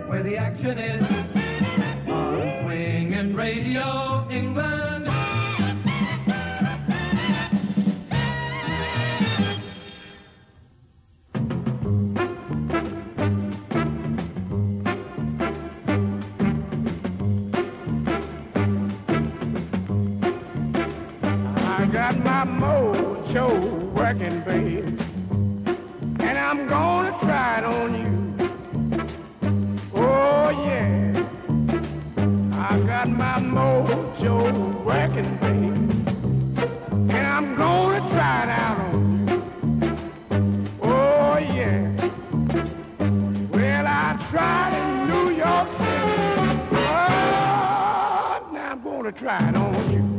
where the action is. On Swingin' Radio England. I got my mojo working, babe, and I'm gonna try it on you. Oh yeah, I got my mojo working, babe, and I'm gonna try it out on you. Oh yeah, well I tried in New York City. Oh, now I'm gonna try it on you.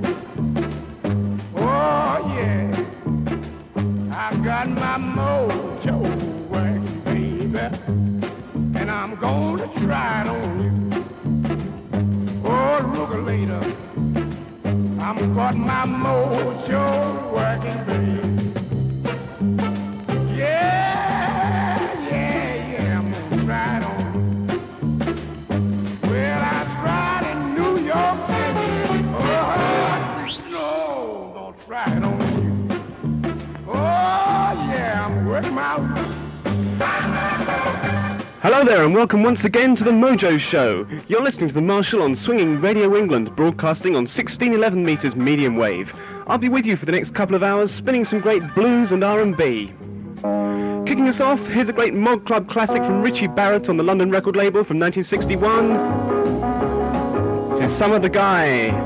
Oh yeah, I got my mojo working, baby, and I'm gonna try it on you. Oh, Rugalata, I'm got my mojo working, baby. Yeah, I'm gonna try it on you. Well, I tried in New York City. Oh, no, gonna try it on you. Oh, yeah, I'm working my... Hello there and welcome once again to the Mojo Show. You're listening to The Marshal on Swinging Radio England, broadcasting on 1611 metres medium wave. I'll be with you for the next couple of hours, spinning some great blues and R&B. Kicking us off, here's a great Mod Club classic from Richie Barrett on the London record label from 1961. This is Summer the Guy.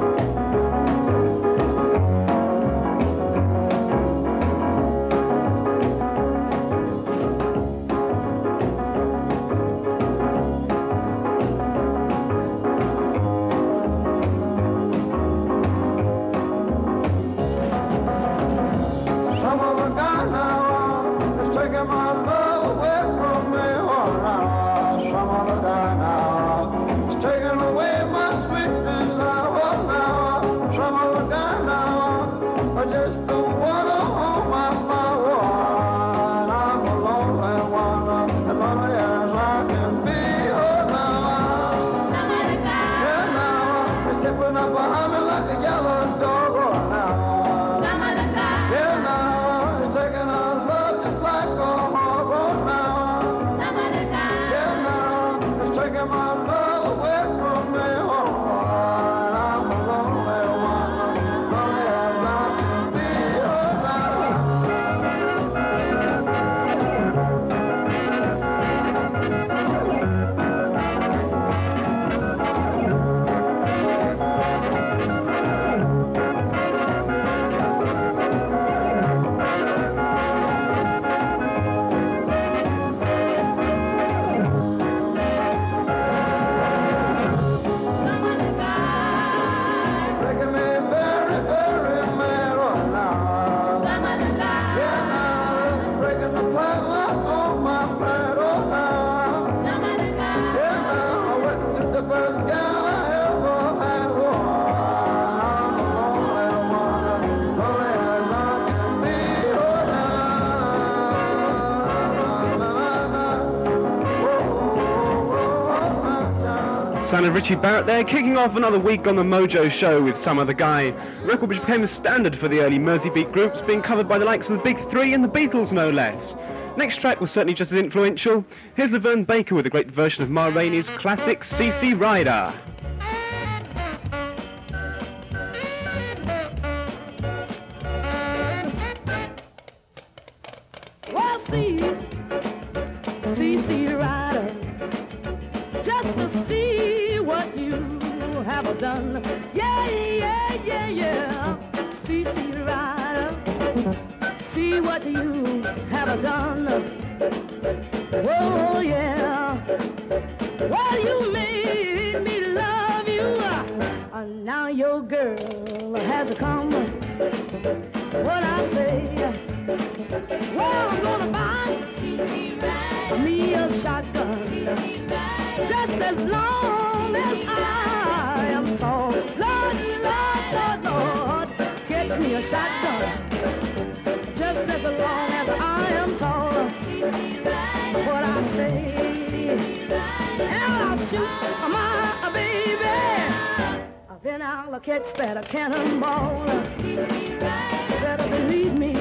Son of Richie Barrett there, kicking off another week on the Mojo Show with Summer the Guy, a record which became a standard for the early Mersey beat groups, being covered by the likes of the Big Three and the Beatles, no less. Next track was certainly just as influential. Here's Laverne Baker with a great version of Ma Rainey's classic CC Rider. Well, see, CC Rider, just to see what you have done. Yeah, CC Rider, see what you have done. Oh, yeah, well, you made me love you. Now your girl has come. What I say, well, I'm gonna buy me a shotgun, just as long as I am tall. Lord, Lord, Lord, Lord, get me a shotgun, just as long as I am tall. What I say, and I I'll catch that cannonball. Better believe me.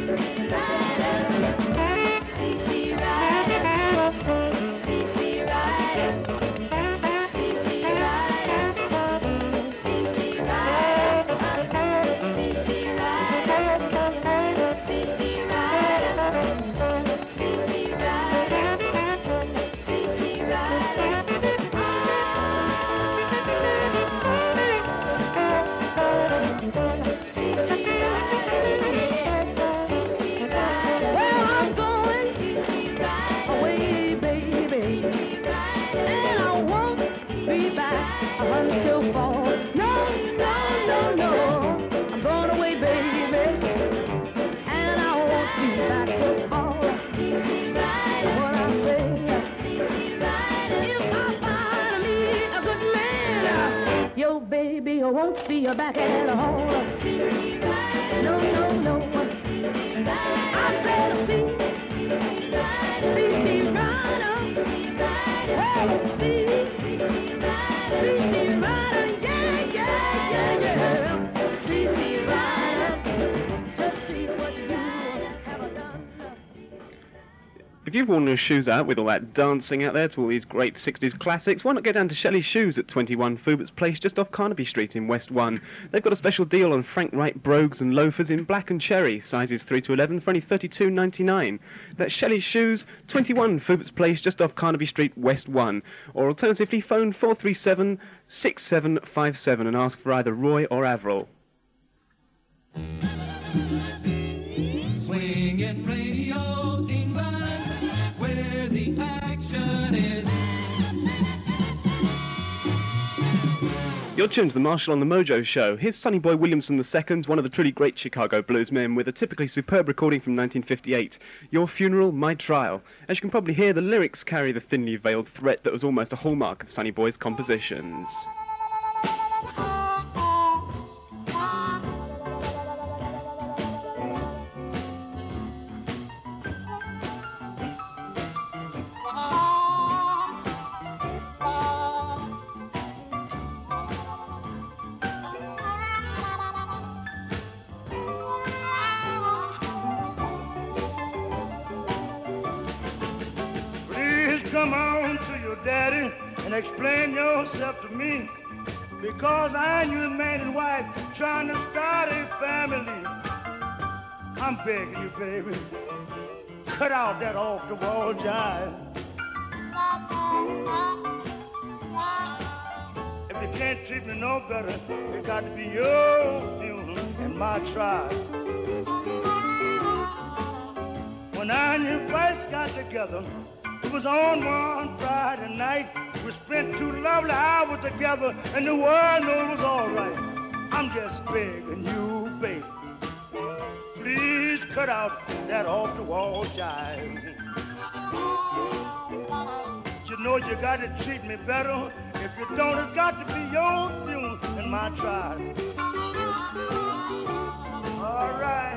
Won't see you back at home. No, no, no. I said, see rider. Hey, see rider. Yeah, yeah, yeah, yeah. See rider. Just see what you have done. If you've worn your shoes out with all that dancing out there to all these great 60s classics, why not get down to Shelley's Shoes at 21 Fubert's Place, just off Carnaby Street in West 1. They've got a special deal on Frank Wright brogues and loafers in black and cherry, sizes 3 to 11 for only $32.99. That's Shelley's Shoes, 21 Fubert's Place, just off Carnaby Street, West 1. Or alternatively, phone 437-6757 and ask for either Roy or Avril. Swinging Radio England, where the action is. You're tuned to the Marshall on the Mojo Show. Here's Sonny Boy Williamson II, one of the truly great Chicago bluesmen, with a typically superb recording from 1958, Your Funeral, My Trial. As you can probably hear, the lyrics carry the thinly veiled threat that was almost a hallmark of Sonny Boy's compositions. Come on to your daddy and explain yourself to me, because I ain't you man and wife trying to start a family. I'm begging you, baby, cut out that off-the-wall jive. If you can't treat me no better, it got to be your funeral and my trial. When I and you first got together, it was on one Friday night. We spent 2 lovely hours together, and the world knew it was all right. I'm just begging you, baby, please cut out that off-the-wall jive. You know you got to treat me better. If you don't, it's got to be your funeral and my trial. All right.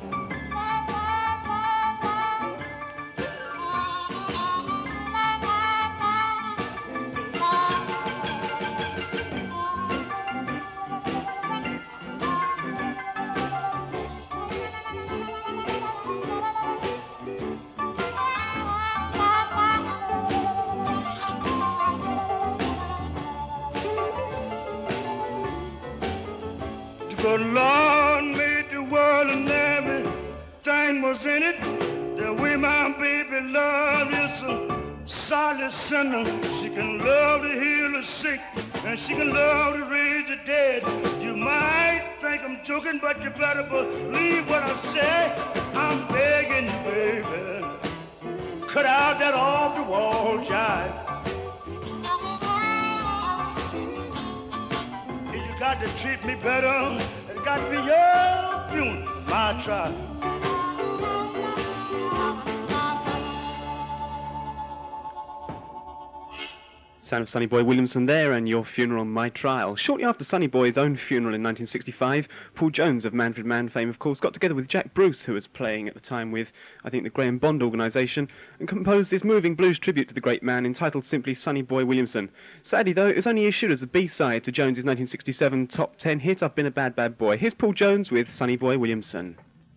The Lord made the world and everything was in it. The way my baby love is a solid sinner. She can love to heal the sick, and she can love to raise the dead. You might think I'm joking, but you better believe what I say. I'm begging you, baby, cut out that off-the-wall jive. You got to treat me better. It got to be your funeral, my trial. sound of Sonny Boy Williamson there, and Your Funeral on My Trial. Shortly after Sonny Boy's own funeral in 1965, Paul Jones of Manfred Mann fame, of course, got together with Jack Bruce, who was playing at the time with, I think, the Graham Bond organisation, and composed this moving blues tribute to the great man entitled simply Sonny Boy Williamson. Sadly, though, it was only issued as a B-side to Jones's 1967 top 10 hit, I've Been a Bad, Bad Boy. Here's Paul Jones with Sonny Boy Williamson.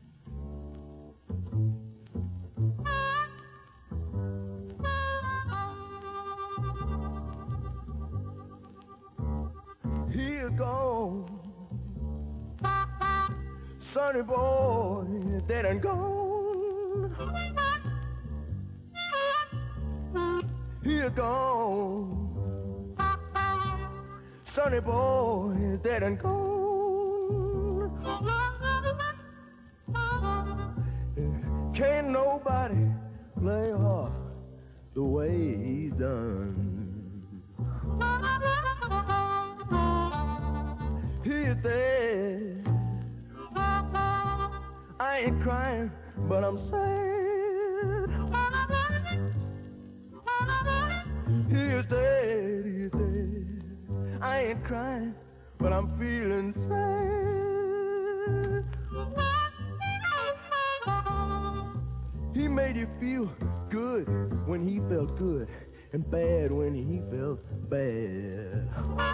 Here gone, Sonny Boy, dead and gone. Here gone, Sonny Boy, dead and gone. Can't nobody play hard the way he's done. He's dead. I ain't crying, but I'm sad. He's dead, he's dead. I ain't crying, but I'm feeling sad. He made you feel good when he felt good, and bad when he felt bad.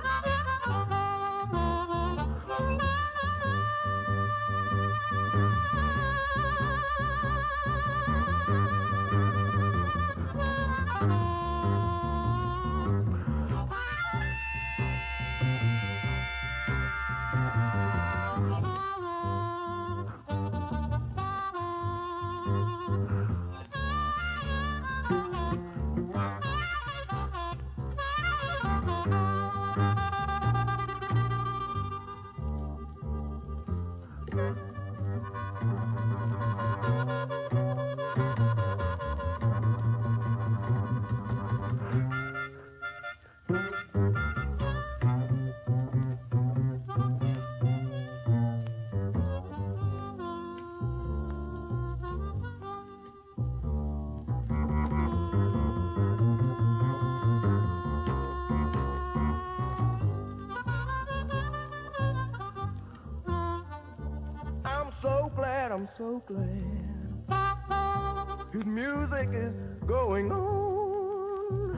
I'm so glad his music is going on.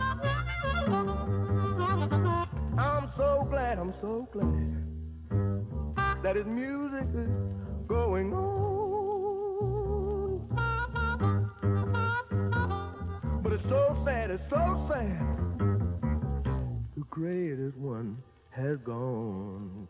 I'm so glad that his music is going on. But it's so sad, the greatest one has gone.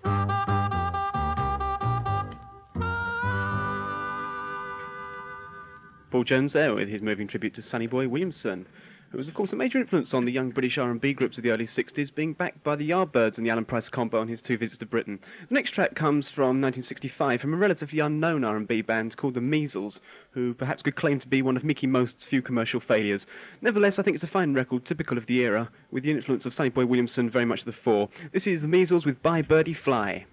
Paul Jones there with his moving tribute to Sonny Boy Williamson, who was of course a major influence on the young British R&B groups of the early 60s, being backed by the Yardbirds and the Alan Price Combo on his 2 visits to Britain. The next track comes from 1965 from a relatively unknown R&B band called the Measles, who perhaps could claim to be one of Mickey Most's few commercial failures. Nevertheless, I think it's a fine record, typical of the era, with the influence of Sonny Boy Williamson very much to the fore. This is the Measles with Bye Birdie Fly.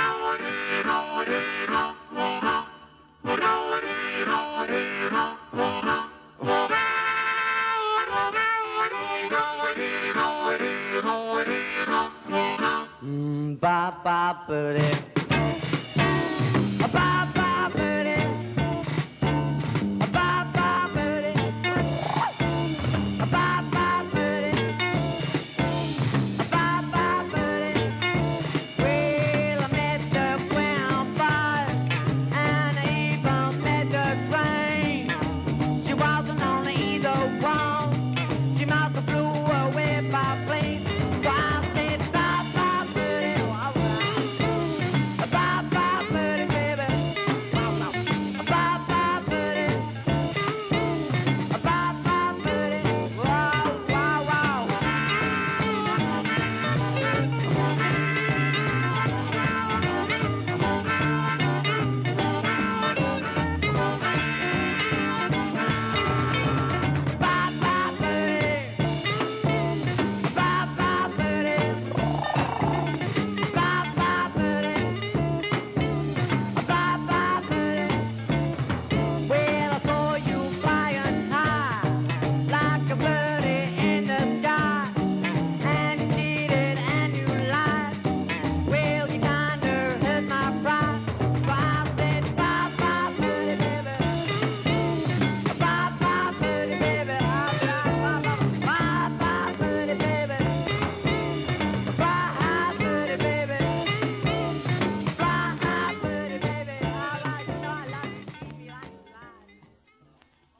Bye bye birdie, bye bye birdie, bye bye birdie, bye bye birdie, bye bye birdie. Well, I met the grandpa and I even met the train. She wasn't on either one. She must have flew away by plane. So I said bye bye birdie.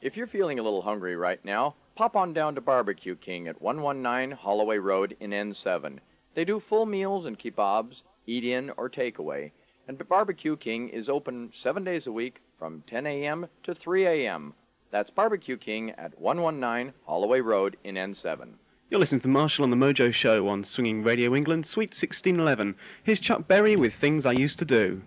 If you're feeling a little hungry right now, pop on down to Barbecue King at 119 Holloway Road in N7. They do full meals and kebabs, eat-in or takeaway, and Barbecue King is open 7 days a week from 10 a.m. to 3 a.m. That's Barbecue King at 119 Holloway Road in N7. You're listening to Marshall on the Mojo Show on Swinging Radio England, Sweet 1611. Here's Chuck Berry with Things I Used to Do.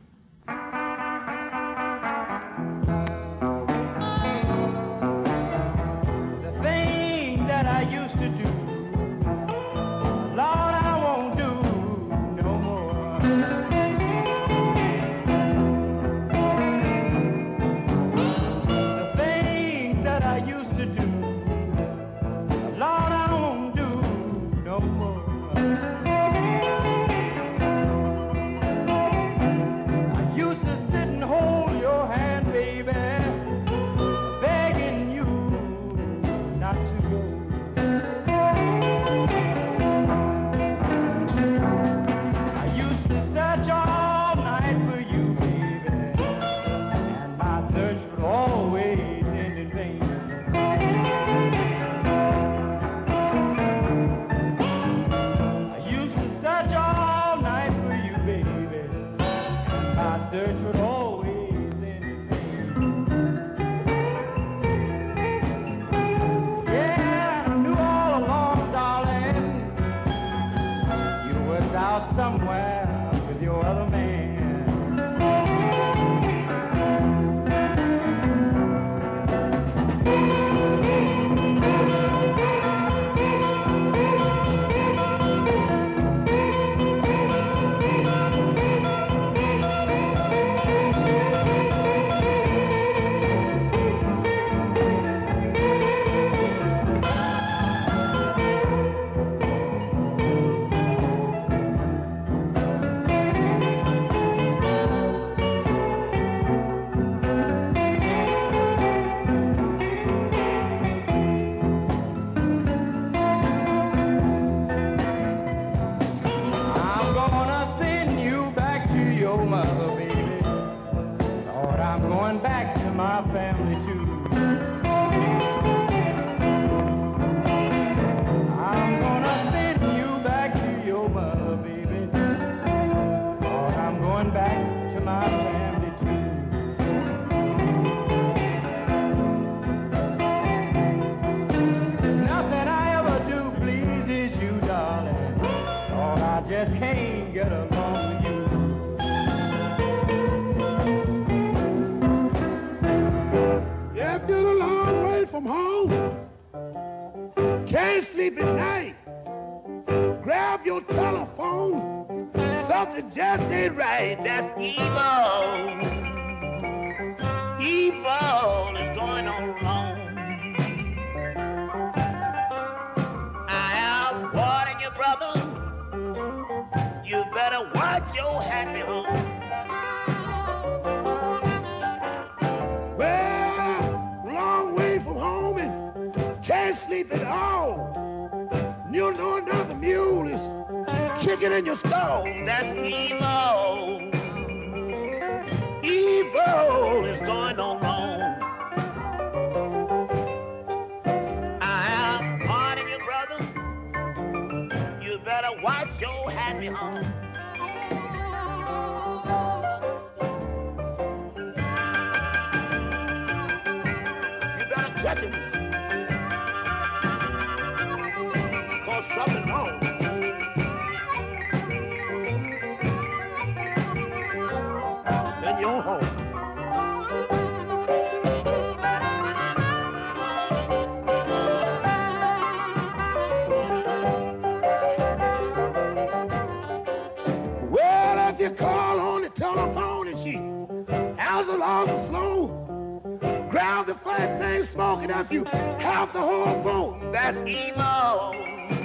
Half the whole boat, that's evil.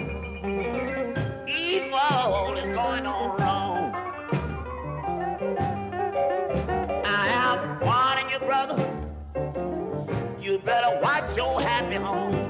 Evil is going on wrong. I am warning you, brother. You better watch your happy home.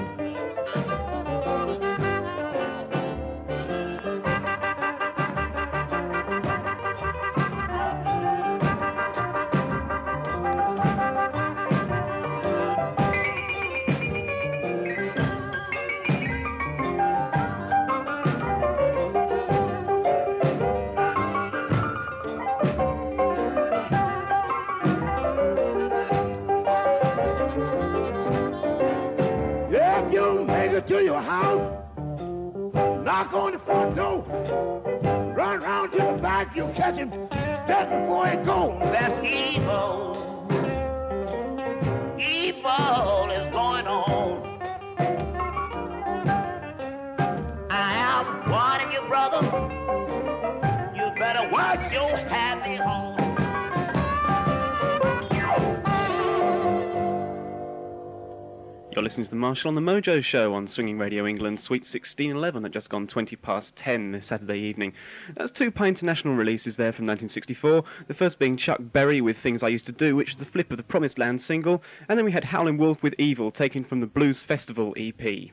to your house, knock on the front door, run around to the back, you catch him just before he goes. That's evil. Evil is going on. I am warning you, brother. You better watch your happy home. You're listening to the Marshall on the Mojo Show on Swinging Radio England, Sweet 1611, at just gone 20 past 10 this Saturday evening. That's two Pie International releases there from 1964, the first being Chuck Berry with Things I Used to Do, which is the flip of the Promised Land single, and then we had Howlin' Wolf with Evil, taken from the Blues Festival EP.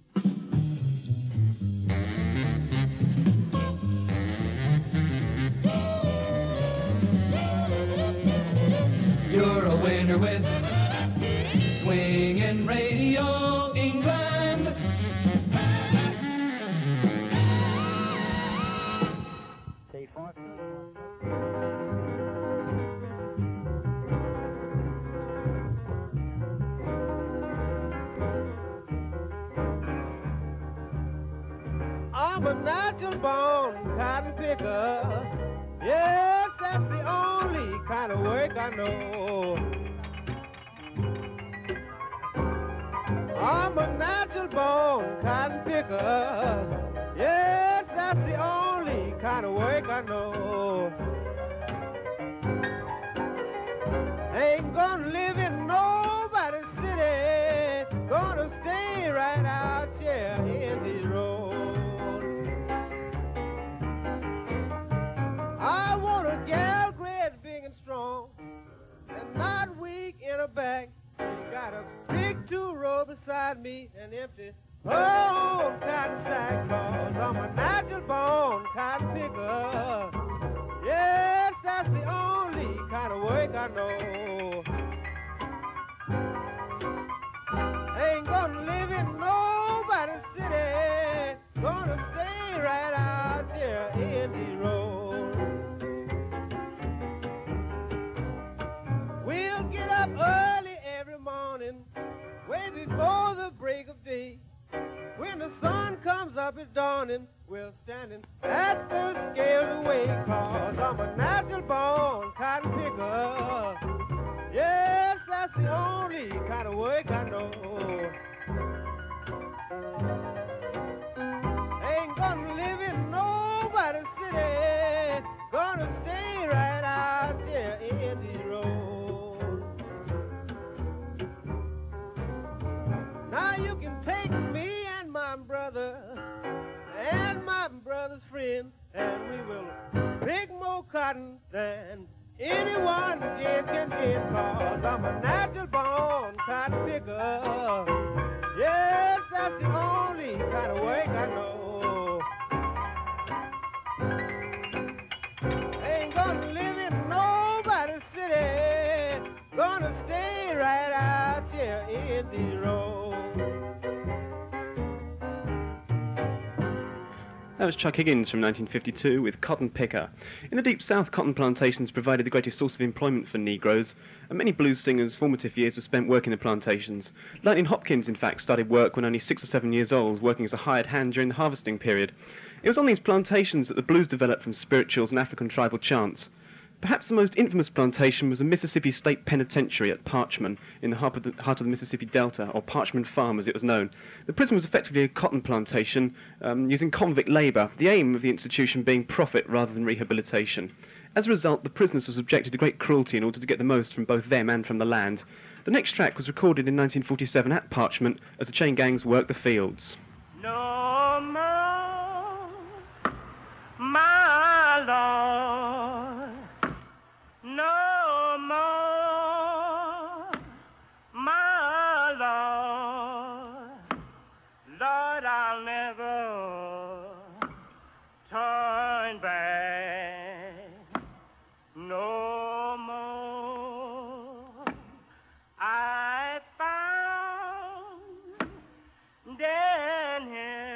You're a winner with Swinging Radio England. I'm a natural born cotton picker. Yes, that's the only kind of work I know. I'm a natural born cotton picker. Yes, that's the only kind of work I know. Ain't gonna live in nobody's city. Gonna stay right out here in the road. I want a gal great, big and strong, and not weak in her back. She got a big two-row beside me and empty her own cotton sack, 'cause I'm a natural born cotton picker. Yes, that's the only kind of work I know. Ain't gonna live in nobody's city. Gonna stay right out here in the road. We'll get up early every morning, way before the break of day. When the sun comes up at dawning, we're standing at the scale to weigh, 'cause I'm a natural born cotton picker. Yes, that's the only kind of work I know. Ain't gonna live in nobody's city. Gonna stay right out here in the road. Now you can take me and my brother and my brother's friend, and we will pick more cotton than anyone gin can gin, 'cause I'm a natural born cotton picker. Yes, that's the only kind of work I know. Ain't gonna live in nobody's city. Gonna stay right out here in the road. That was Chuck Higgins from 1952 with Cotton Picker. In the Deep South, cotton plantations provided the greatest source of employment for Negroes, and many blues singers' formative years were spent working the plantations. Lightning Hopkins, in fact, started work when only 6 or 7 years old, working as a hired hand during the harvesting period. It was on these plantations that the blues developed from spirituals and African tribal chants. Perhaps the most infamous plantation was the Mississippi State Penitentiary at Parchman, in the heart of the Mississippi Delta, or Parchman Farm as it was known. The prison was effectively a cotton plantation, using convict labour, the aim of the institution being profit rather than rehabilitation. As a result, the prisoners were subjected to great cruelty in order to get the most from both them and from the land. The next track was recorded in 1947 at Parchment as the chain gangs worked the fields. No more, my Lord. No more, my Lord. Lord, I'll never turn back. No more. I found down here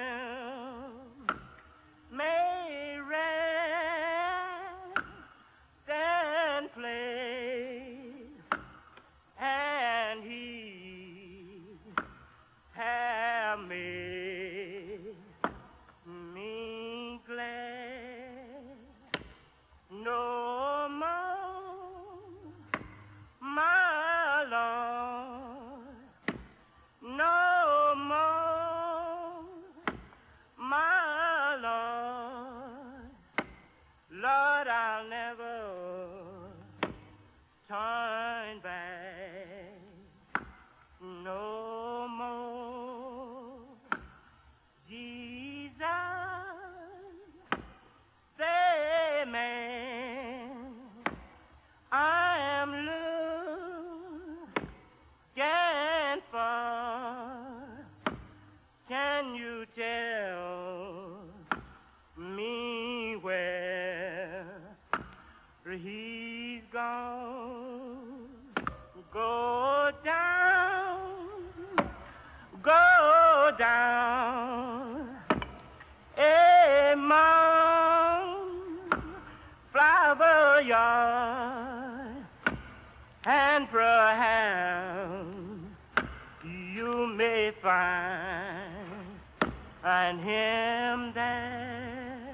him dance.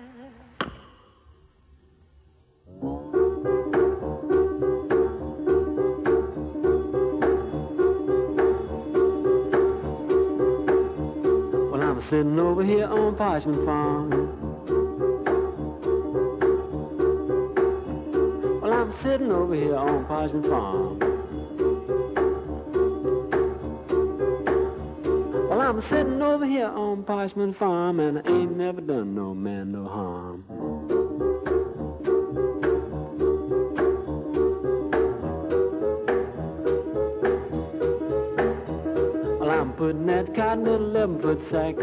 Well, I'm sitting over here on Parchment Farm. Well, I'm sitting over here on Parchment Farm. Well, I'm sitting over here on Parchment Farm, and I ain't never done no man no harm. Well, I'm putting that cotton in a 11-foot sack.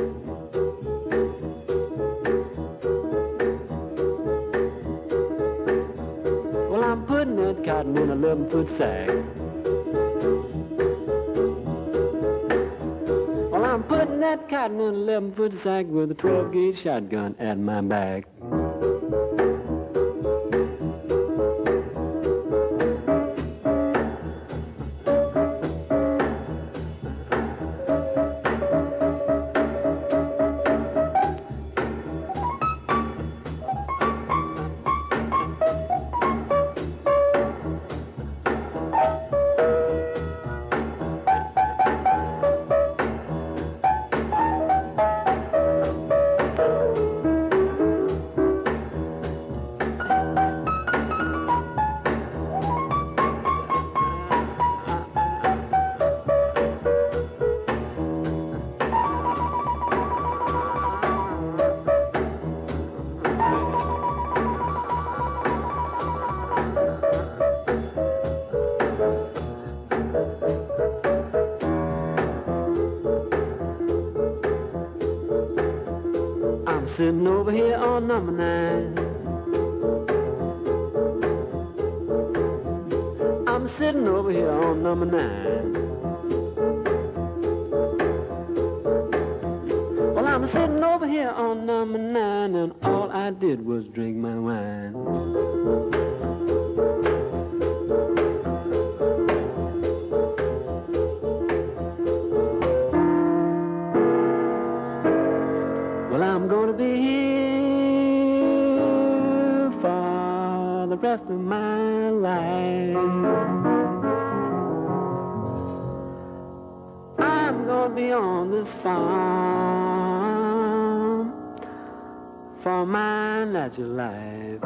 Well, I'm putting that cotton in a 11-foot sack. Well, I'm putting that cotton in a 11-foot sack with a 12-gauge shotgun at my back. Sitting over here on number 9. I'm sitting over here on number 9. Well, I'm sitting over here on number 9, and all I did was drink my wine. I'm gonna be here for the rest of my life. I'm gonna be on this farm for my natural life.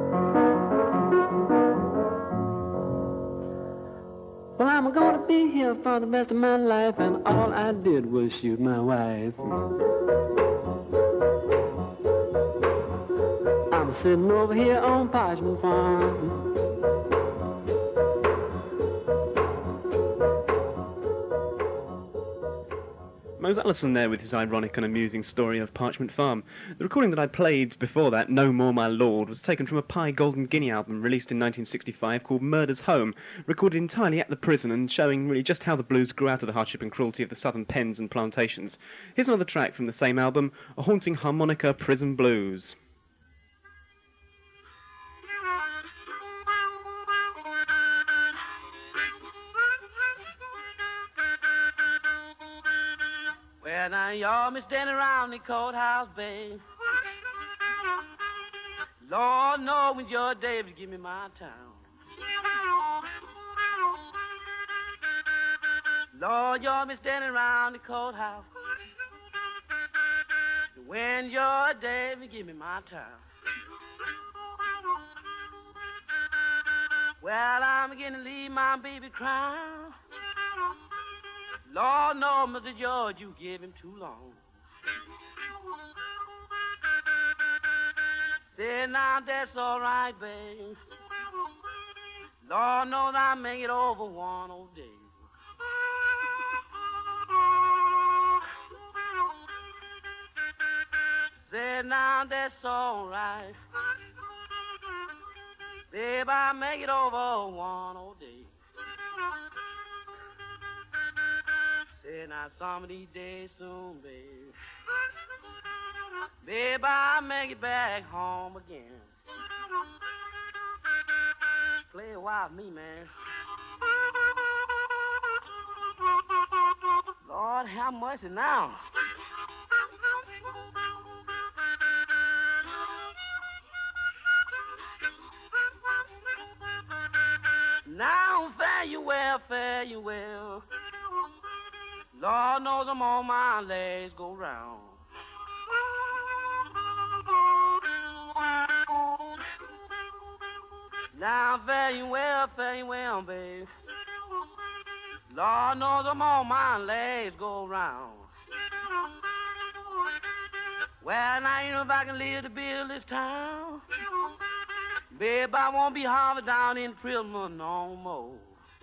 Well, I'm gonna be here for the rest of my life, and all I did was shoot my wife. I'm sitting over here on Parchment Farm. Mose Allison there with his ironic and amusing story of Parchment Farm. The recording that I played before that, No More My Lord, was taken from a Pye Golden Guinea album released in 1965 called Murder's Home, recorded entirely at the prison and showing really just how the blues grew out of the hardship and cruelty of the southern pens and plantations. Here's another track from the same album, A Haunting Harmonica Prison Blues. Well, now y'all been standing around the courthouse, babe. Lord, know when your day to give me my town. Lord, y'all been standing around the courthouse. When your day to give me my town. Well, I'm beginning to leave my baby crying. Lord, no, Mr. George, you gave him too long. Say, now that's all right, babe. Lord knows I'll make it over one old day. Say, now that's all right. Babe, I'll make it over one old day. Say, now some of these days soon, babe. Babe, I'll make it back home again. Play a while with me, man. Lord, how much now? fare you well, fare you well. Lord knows I'm on my legs go round. Now fare you well, babe. Lord knows I'm on my legs go round. Well, now you know if I can live to build this town, babe, I won't be harbored down in prison no more.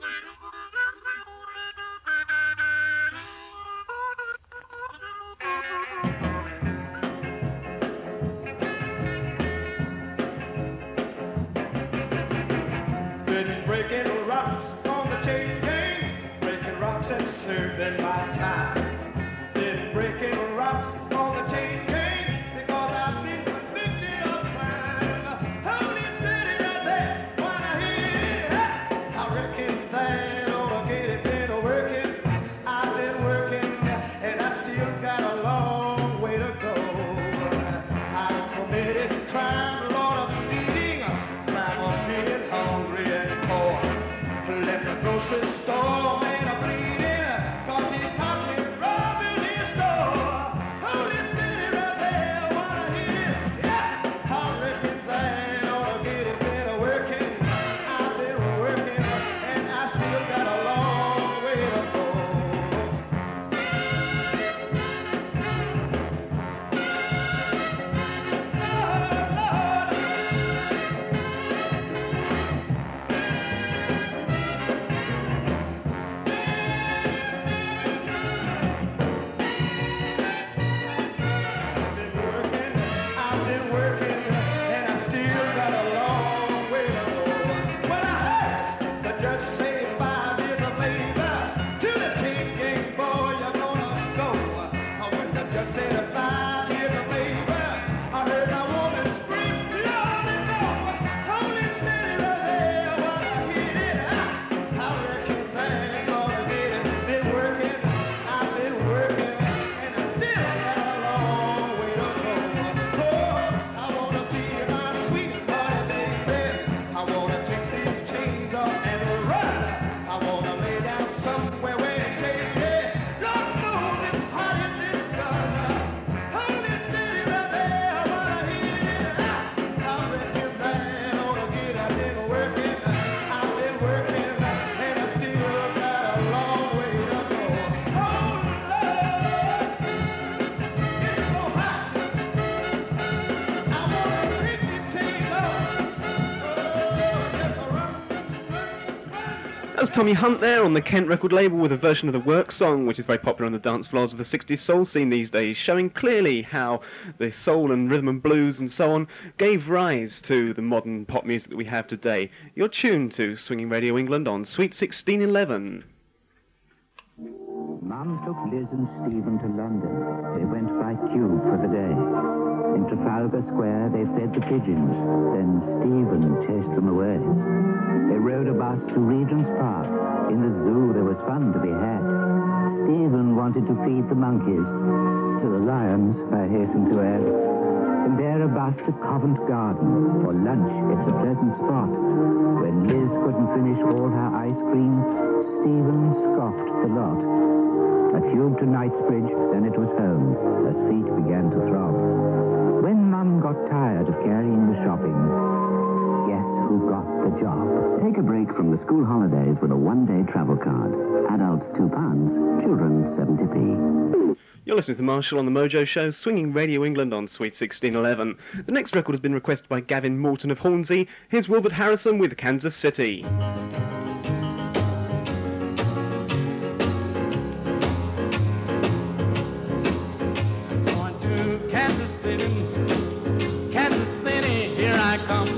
Been breaking rocks on the chain gang, breaking rocks and serving my time. Been breaking rocks on the chain gang because I've been convicted of crime. Holy steady right there, wanna hear it? I reckon that ought to get it. Been working, I've been working, and I still got a long way to go. I've committed crime, Lord of feeding, crime of being hungry and poor. Left the grocery store, man, I'm bleeding, 'cause he caught me robbing his store. Holy steady right there, wanna hear it? Yeah, I reckon that ought to get it. Been working, I've been working, and I still got a long way to go. I've been working, and I still got a long way to go. Well, I heard the judge say 5 years of labor to the chain gang, boy, you're gonna go. When the judge said 5 years of labor, I heard a woman scream, Lord, no. Holy steady right there, wanna hit it. I reckon that's all I get it. Been working, I've been working, and I still got a long way to go. Oh, I wanna see my sweet body, baby. I wanna take these chains off and run. I wanna lay down somewhere where it's shady. Lord knows it's hot in this gun. Hold it steady right there, I wanna hit it. I reckon that ought to get it. I've been working, and I still got a long way to go. Oh, Lord, it's so hot. I wanna take these chains off. Oh, just run. That's Tommy Hunt there on the Kent record label with a version of the Work song, which is very popular on the dance floors of the 60s soul scene these days, showing clearly how the soul and rhythm and blues and so on gave rise to the modern pop music that we have today. You're tuned to Swinging Radio England on Sweet 1611. Mum took Liz and Stephen to London. They went by tube for the day. In Trafalgar Square, they fed the pigeons. Then Stephen chased them away. They rode a bus to Regent's Park. In the zoo, there was fun to be had. Stephen wanted to feed the monkeys. To the lions, I hasten to add. Compare a bus to Covent Garden. For lunch, it's a pleasant spot. When Liz couldn't finish all her ice cream, Stephen scoffed the lot. A tube to Knightsbridge, then it was home. Her feet began to throb. When Mum got tired of carrying the shopping, guess who got the job? Take a break from the school holidays with a one-day travel card. Adults £2, children 70p. You're listening to Marshall on the Mojo Show, Swinging Radio England on Sweet 1611. The next record has been requested by Gavin Morton of Hornsey. Here's Wilbert Harrison with Kansas City. Going to Kansas City, here I come.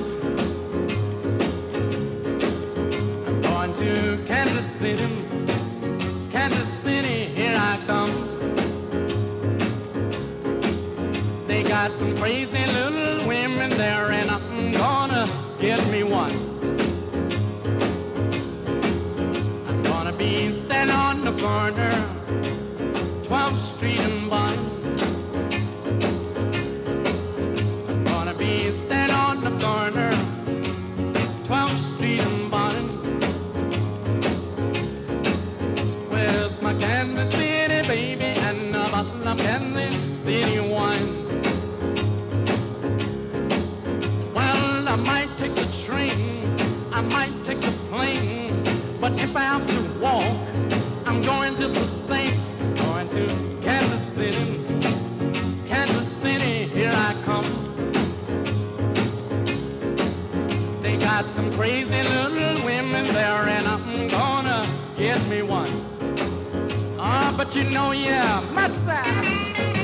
I'm going to Kansas City, here I come. They got some crazy little women there, and I'm gonna get me one. I'm gonna be standing on the corner, 12th Street and Vine. I'm gonna be standing on the corner, 12th Street and Vine. Don't you know you're much better?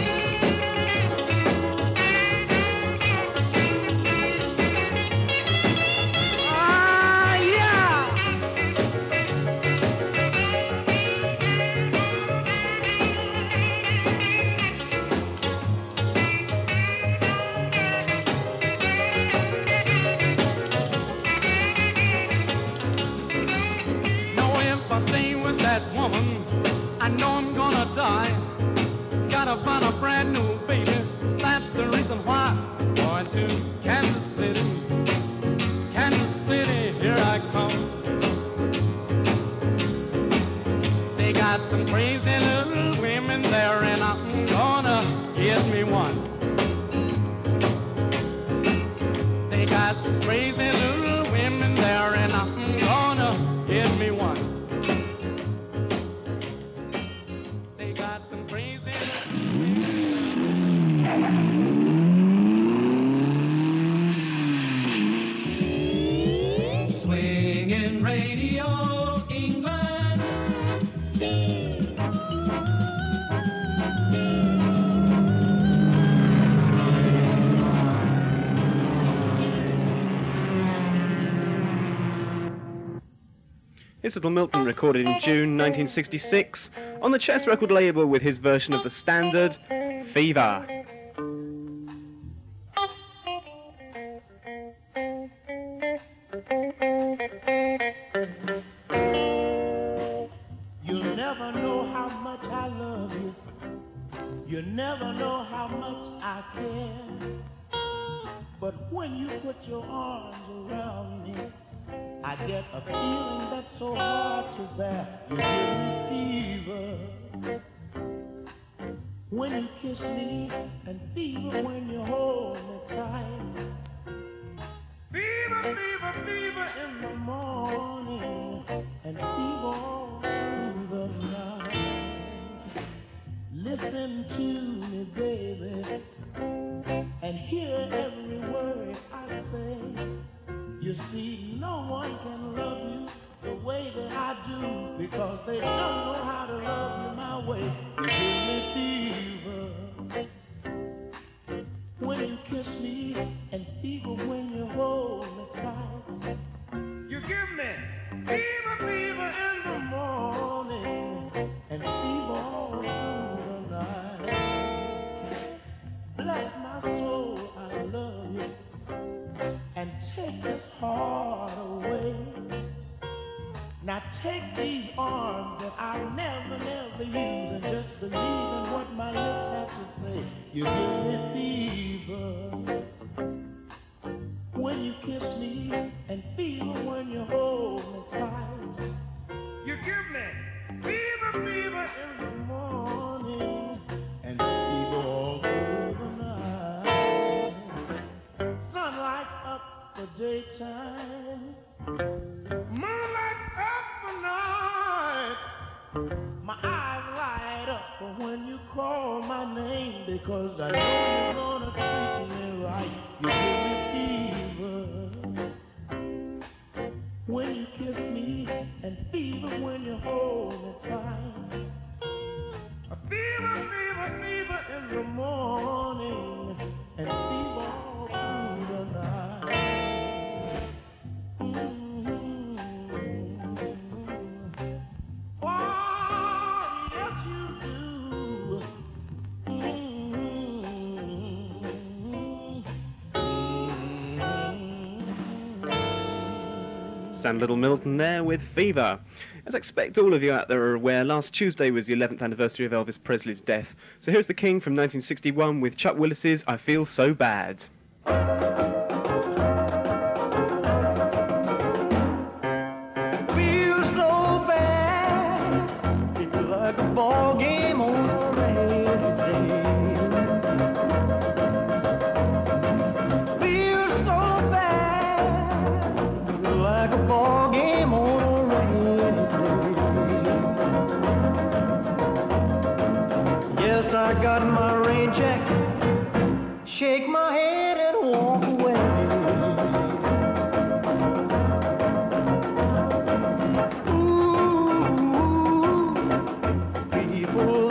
I know I'm gonna die. Gotta find a brand new baby. That's the reason why. Going to Kansas City. Kansas City, here I come. They got some crazy little women there, and I'm gonna get me one. They got some crazy little women there, and I'm gonna get me one. Swinging Radio England. It's Little Milton, recorded in June 1966 on the Chess record label with his version of the standard, Fever. You'll never know how much I love you. You never know how much I care. But when you put your arms around me, I get a feeling that's so hard to bear. You give me fever when you kiss me, and fever when you hold me tight. Fever, fever, fever in the morning, and fever all through the night. Listen to me, baby, and hear every word I say. You see, no one can love you the way that I do, because they don't know how to love you my way. You give me fever when you kiss me, and fever when you hold me tight. You give me fever, fever in the morning, and fever all through the night. Bless my soul, I love you, and take this heart away. Now take these arms that I'll never, never use, and just believe in what my lips have to say. You give me fever when you kiss me, and fever when you hold me tight. You give me fever, fever in the morning, and fever all through the night. Sun lights up the daytime, moonlight up the night. My eyes light up when you call my name, because I know you're gonna treat me right. You give me fever when you kiss me, and fever when you hold me tight. A fever, fever, fever in the morning, and fever all through the night. Oh, yes you do. Sam Little Milton there with Fever. As I expect all of you out there are aware, last Tuesday was the 11th anniversary of Elvis Presley's death. So here's the King from 1961 with Chuck Willis's I Feel So Bad. Feel so bad, feel like a ball game on a rainy day. Feel so bad, feel like a ball game on a rainy day. Yes, I got my rain jacket, shake my head and walk away. People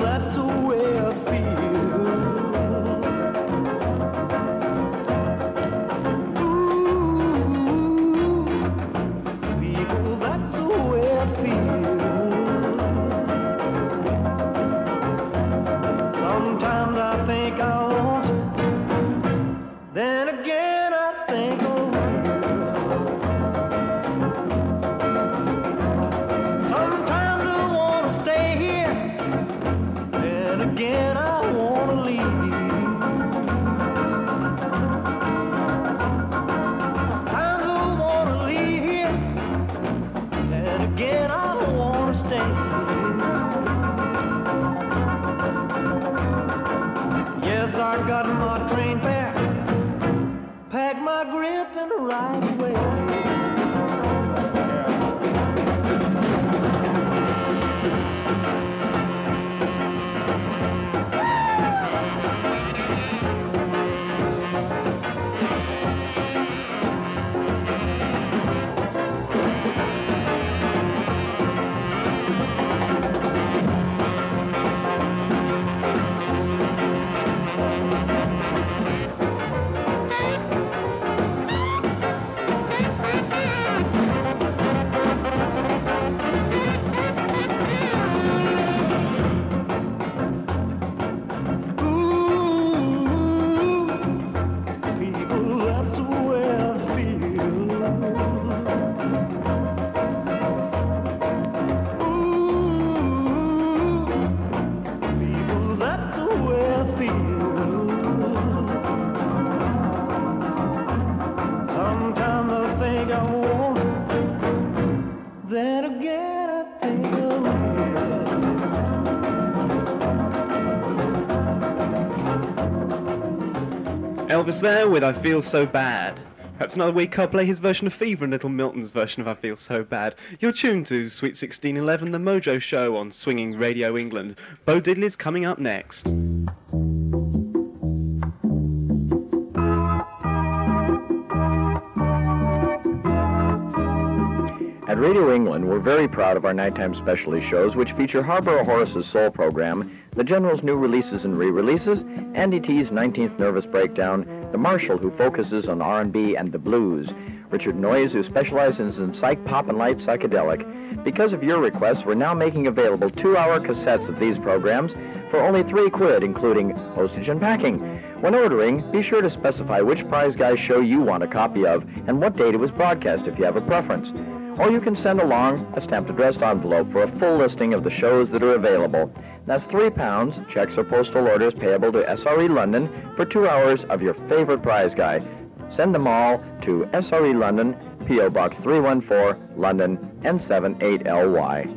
Elvis there with I Feel So Bad. Perhaps another week I'll play his version of Fever and Little Milton's version of I Feel So Bad. You're tuned to Sweet 1611, the Mojo Show on Swinging Radio England. Bo Diddley's coming up next. At Radio England, we're very proud of our nighttime specialty shows, which feature Harborough Horace's Soul program, the General's new releases and re-releases, Andy T's 19th Nervous Breakdown, the Marshall, who focuses on R&B and the blues, Richard Noyes, who specializes in psych pop and light psychedelic. Because of your requests, we're now making available 2-hour cassettes of these programs for only £3, including postage and packing. When ordering, be sure to specify which Prize Guys show you want a copy of and what date it was broadcast if you have a preference. Or you can send along a stamped addressed envelope for a full listing of the shows that are available. That's £3, checks or postal orders payable to SRE London for 2 hours of your favorite Prize Guy. Send them all to SRE London, P.O. Box 314, London, N78LY.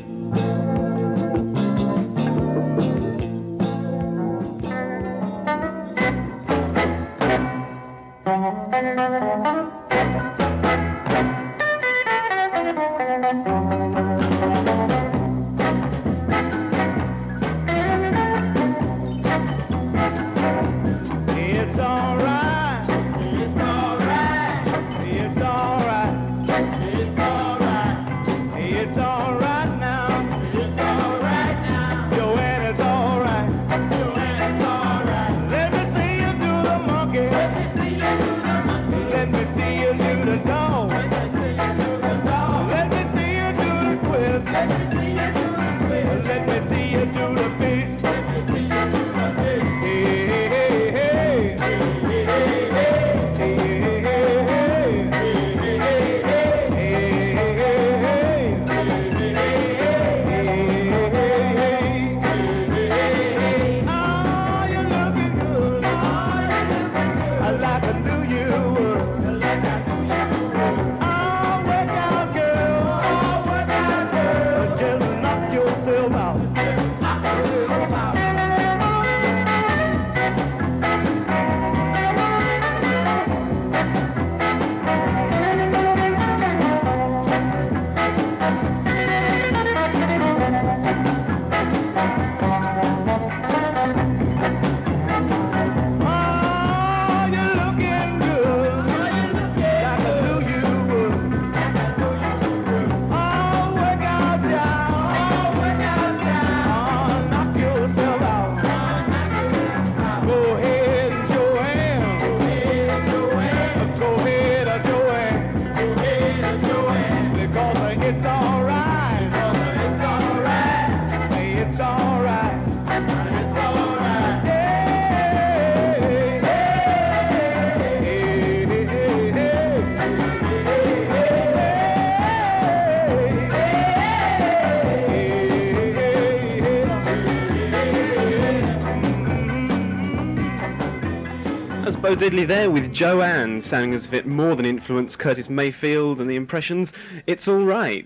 Bo Diddley there with Joanne, sounding as if it more than influenced Curtis Mayfield and the Impressions. It's all right.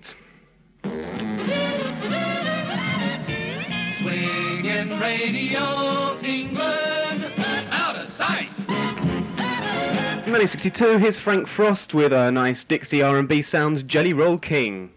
Swinging Radio England, out of sight. From 1962, here's Frank Frost with a nice Dixie R&B sound, Jelly Roll King.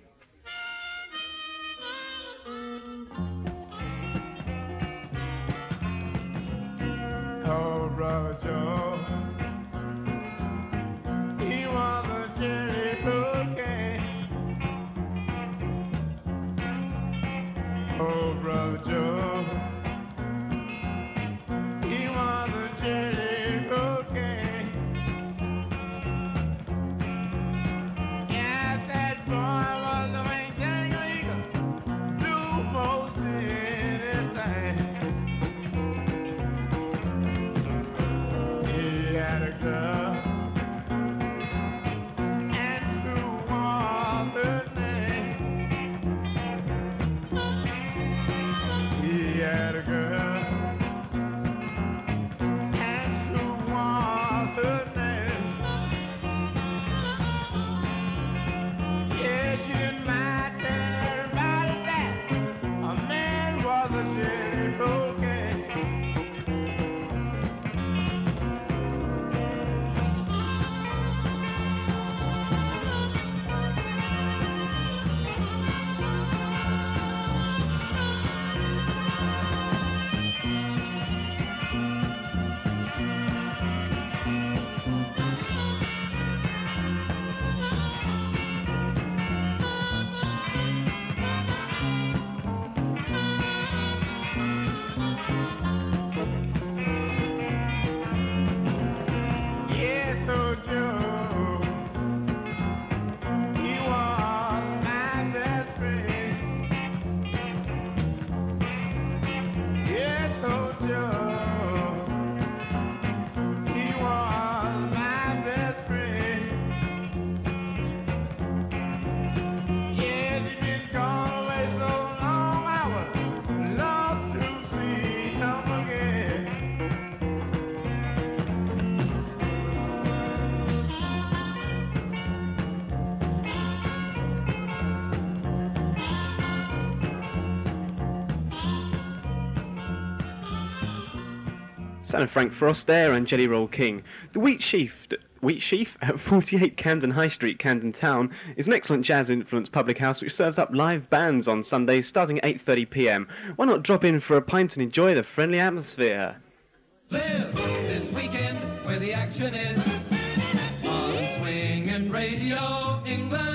Son of Frank Frost there and Jelly Roll King. The Wheat Sheaf at 48 Camden High Street, Camden Town, is an excellent jazz-influenced public house which serves up live bands on Sundays starting at 8:30 p.m. Why not drop in for a pint and enjoy the friendly atmosphere? Live this weekend where the action is on Swingin' Radio England.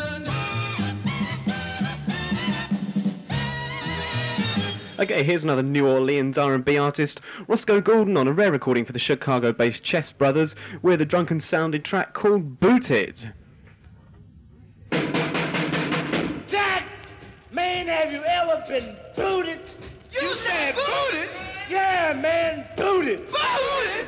Okay, here's another New Orleans R&B artist, Roscoe Gordon, on a rare recording for the Chicago-based Chess Brothers with a drunken sounding track called Booted. Jack, man, have you ever been booted? You said booted? Yeah, man, booted. Booted?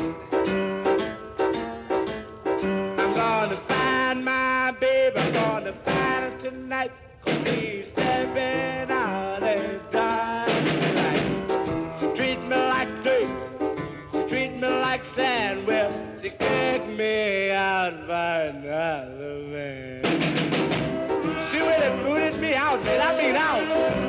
I'm gonna find my baby, I'm gonna find her tonight, 'cause she's stepping out and dying right. She treat me like dirt, she treat me like sand, well, she kicked me out by another man. She really booted me out, man, I mean out.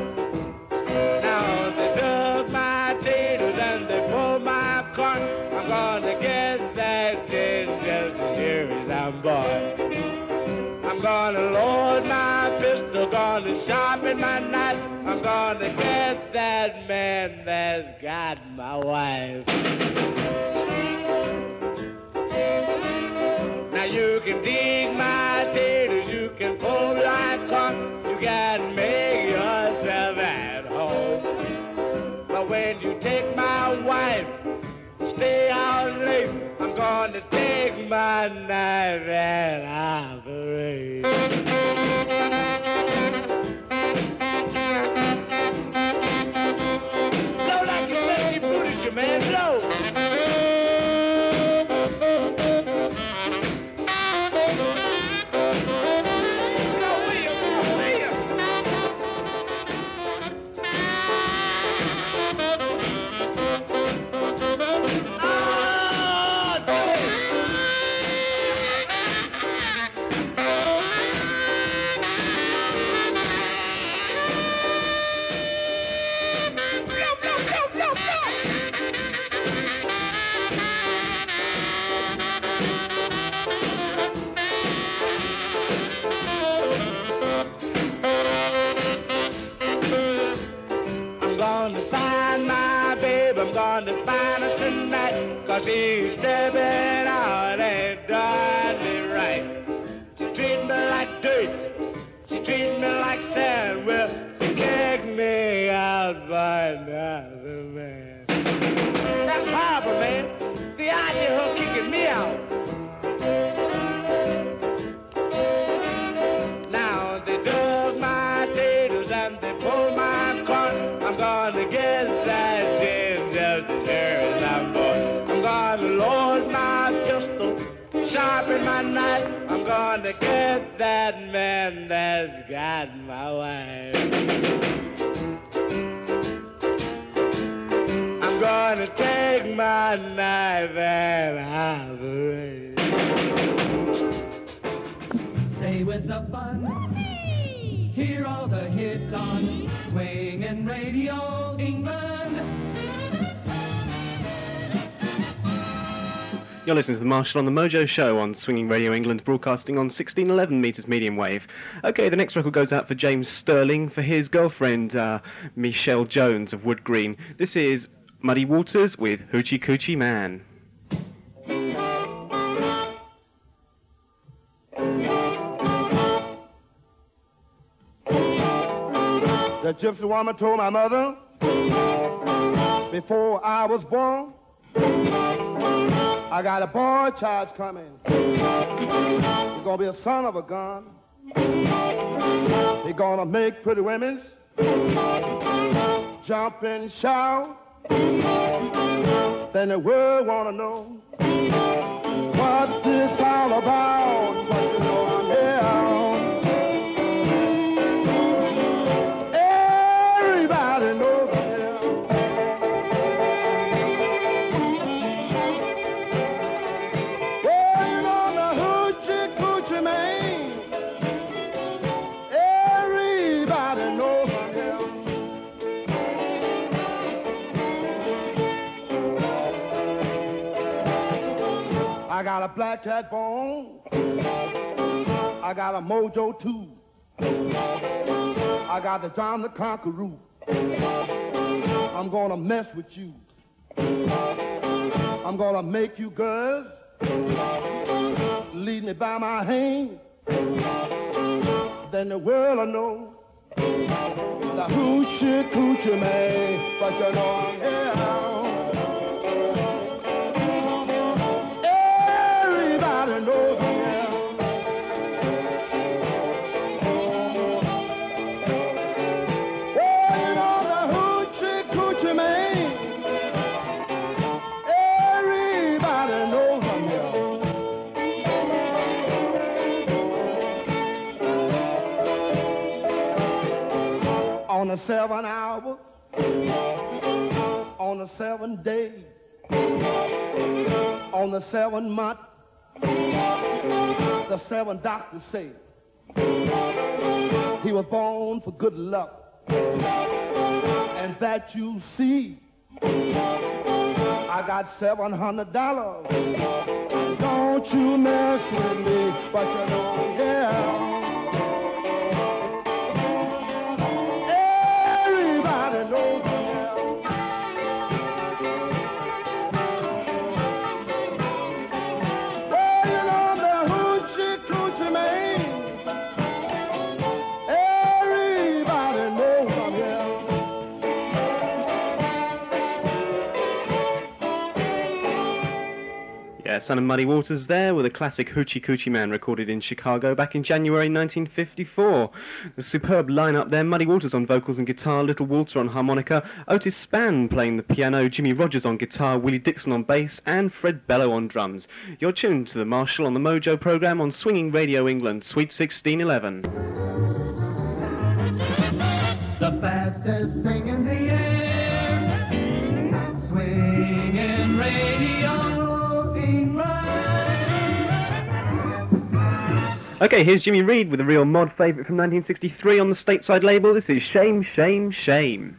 Now they dug my potatoes and they pulled my corn. I'm gonna get that gin just as sure as I'm born. I'm gonna load my pistol, gonna sharpen my knife. I'm gonna get that man that's got my wife. Now you can dig my taters, you can pull my corn, you can make yourself at home. But when you take my wife, stay out late, I'm gonna take my knife and operate. Blow like you said she booted you, man, blow. She's stepping out and doing me right. She treat me like dirt, she treat me like sand. Well, she kicked me out by another man. That's horrible, man. The idea of her kicking me out. Now they dug my potatoes and they pulled my corn. I'm gonna get that gin just as sure as I'm born. I'm gonna load my pistol, sharpen my knife. I'm gonna get that man that's got my wife. I'm gonna take my knife and operate. Stay with the fun. Hear all the hits on Swingin' Radio England. You're listening to the Marshall on the Mojo Show on Swinging Radio England, broadcasting on 1611 metres medium wave. Okay, the next record goes out for James Sterling for his girlfriend, Michelle Jones of Wood Green. This is Muddy Waters with Hoochie Coochie Man. The gypsy woman told my mother before I was born, I got a boy child coming. He's gonna be a son of a gun. He's gonna make pretty women jump and shout. Then the world wanna know what this all about. But you know I'm here. Everybody knows I'm here. Well, you know the hoochie coochie man. Everybody knows I'm here. got a blackjack bone. I got a mojo too. I got the John the Conqueror. I'm gonna mess with you. I'm gonna make you girls lead me by my hand. Then the world will know the hoochie coochie man. But you know I'm here. Everybody knows I'm here. Oh, you know the hoochie coochie man. Everybody knows I'm here. On the 7 hours, on the 7 days, on the 7 month, the 7 doctors say he was born for good luck, and that you see. I got $700. Don't you mess with me, but you know, yeah. Everybody knows I'm here. Well, you know the hoochie coochie man. Everybody knows I'm here. Yeah, Son of Muddy Waters there with a classic Hoochie Coochie Man recorded in Chicago back in January 1954. The superb lineup there, Muddy Waters on vocals and guitar, Little Walter on harmonica, Otis Spann playing the piano, Jimmy Rogers on guitar, Willie Dixon on bass, and Fred Bello on drums. You're tuned to the Marshall on the Mojo programme on Swinging Radio England, Sweet 1611. The fastest thing in the air, swinging radio. Okay, here's Jimmy Reed with a real mod favourite from 1963 on the Stateside label. This is Shame, Shame, Shame.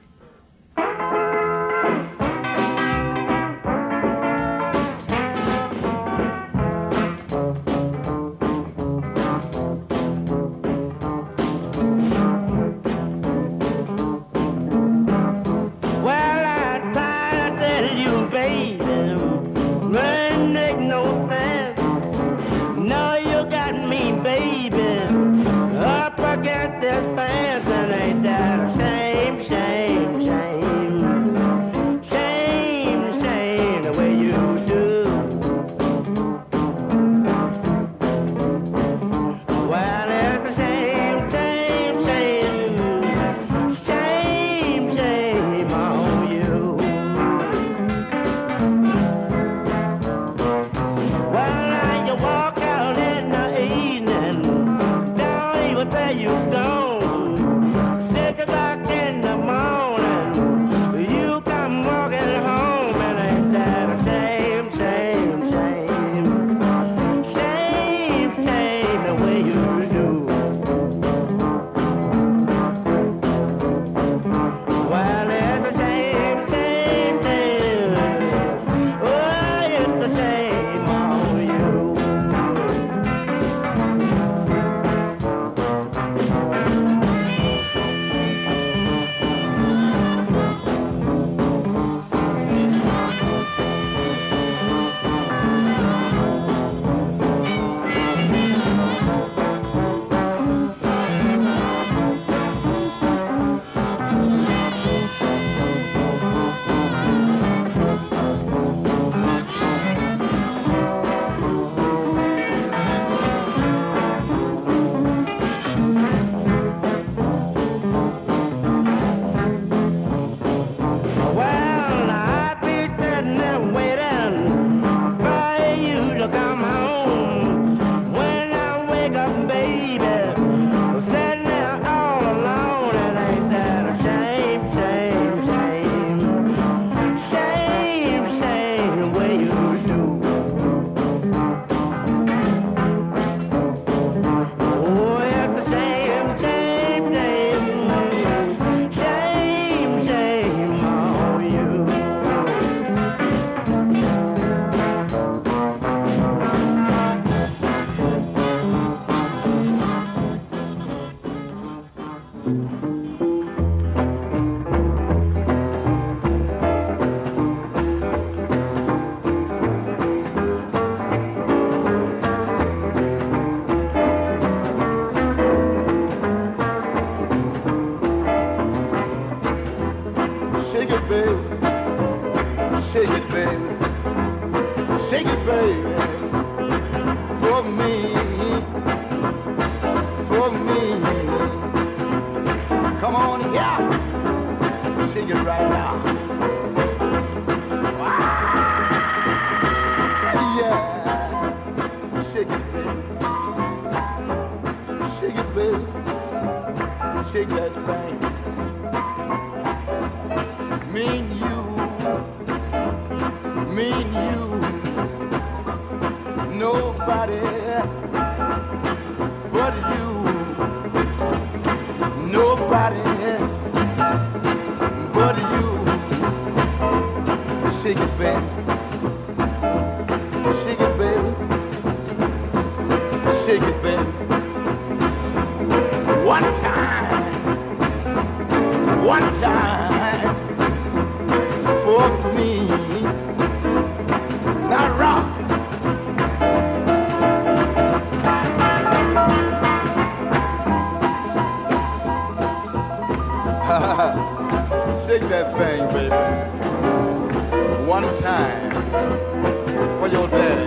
baby. Shake that thing. Me and you. Me and you. Nobody but you. Nobody but you. Shake it, baby. Shake it, baby. Shake it, baby. One time for me. Now rock. Shake that thing, baby. One time for your daddy.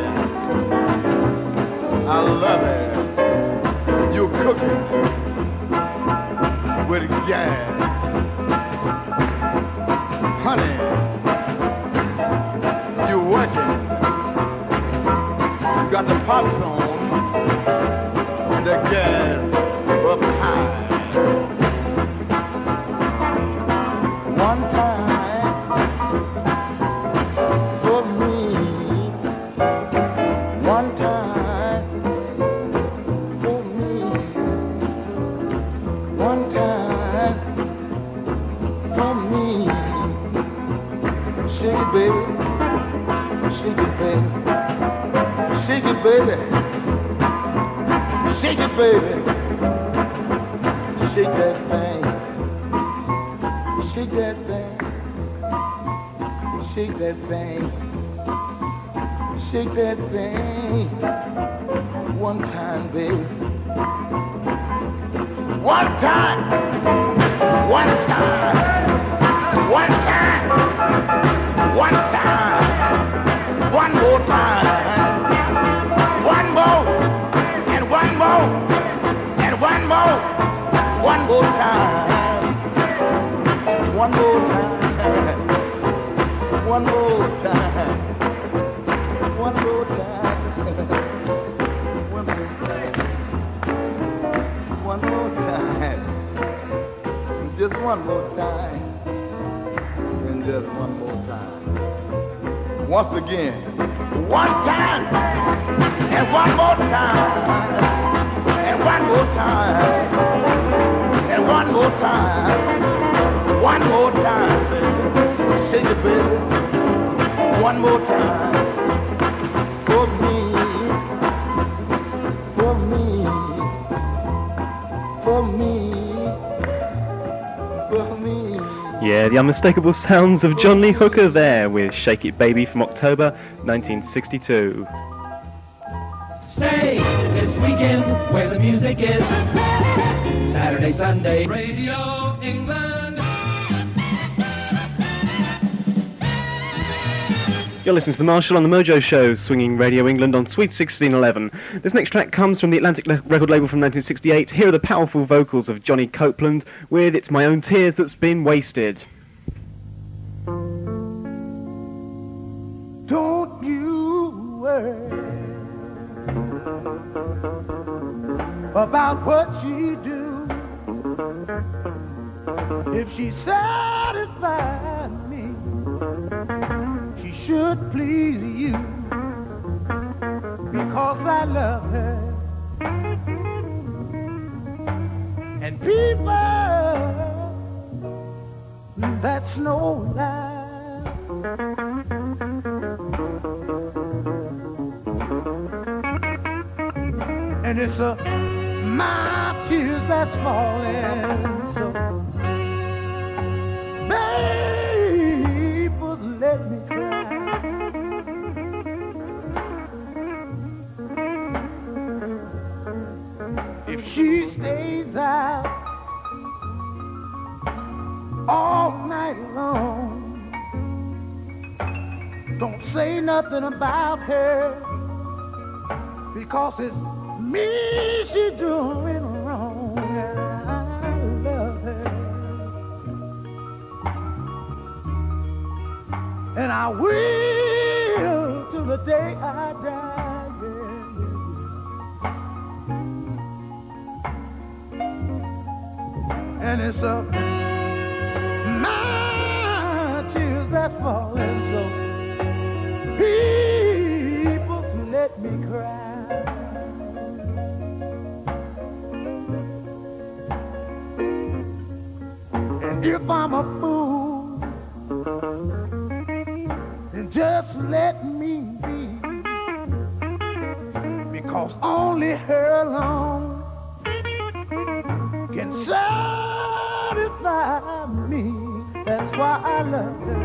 I love it. You cooking with gas. Honey, you working. You got the pots on and the gas up high. One time for me. One time for me. One time for me. Shake it, baby. Shake it, baby. Shake it, baby. Shake it, baby. Shake that thing. Shake that thing. Shake that thing. Shake that thing. One time, baby. One time. One time. One time. One time. One more time. One more. And one more. And one more. One more time. One more time. One more time. One more time. One more time. One more time. Just one more time. And just one more time. Once again. One time. And one more time. And one more time. And one more time. One more time, baby. Shake it, baby. One more time. For me. For me. For me. For me. Yeah, the unmistakable sounds of John Lee Hooker there with Shake It Baby from October 1962. Say, this weekend, where the music is. Saturday, Sunday, Radio England. You're listening to the Marshall on the Mojo Show, swinging Radio England on Sweet 1611. This next track comes from the Atlantic record label from 1968. Here are the powerful vocals of Johnny Copeland with It's My Own Tears That's Been Wasted. Don't you worry about what she do. If she satisfies me, she should please you, because I love her. And people, that's no lie. And it's my tears that's falling, so baby, let me cry. If she stays out all night long, don't say nothing about her, because it's me she doing wrong. I love her, and I will till the day I die. And it's my tears that falling, so people let me cry. And if I'm a fool, then just let me be, because only her alone can satisfy me. That's why I love her.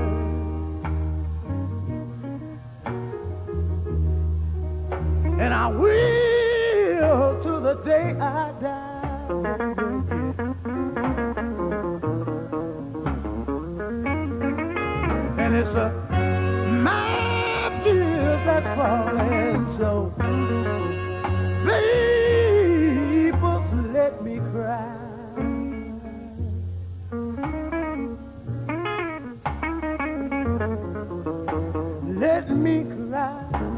And I will to the day I die. And it's my tears that falling, so people let me cry. Let me cry.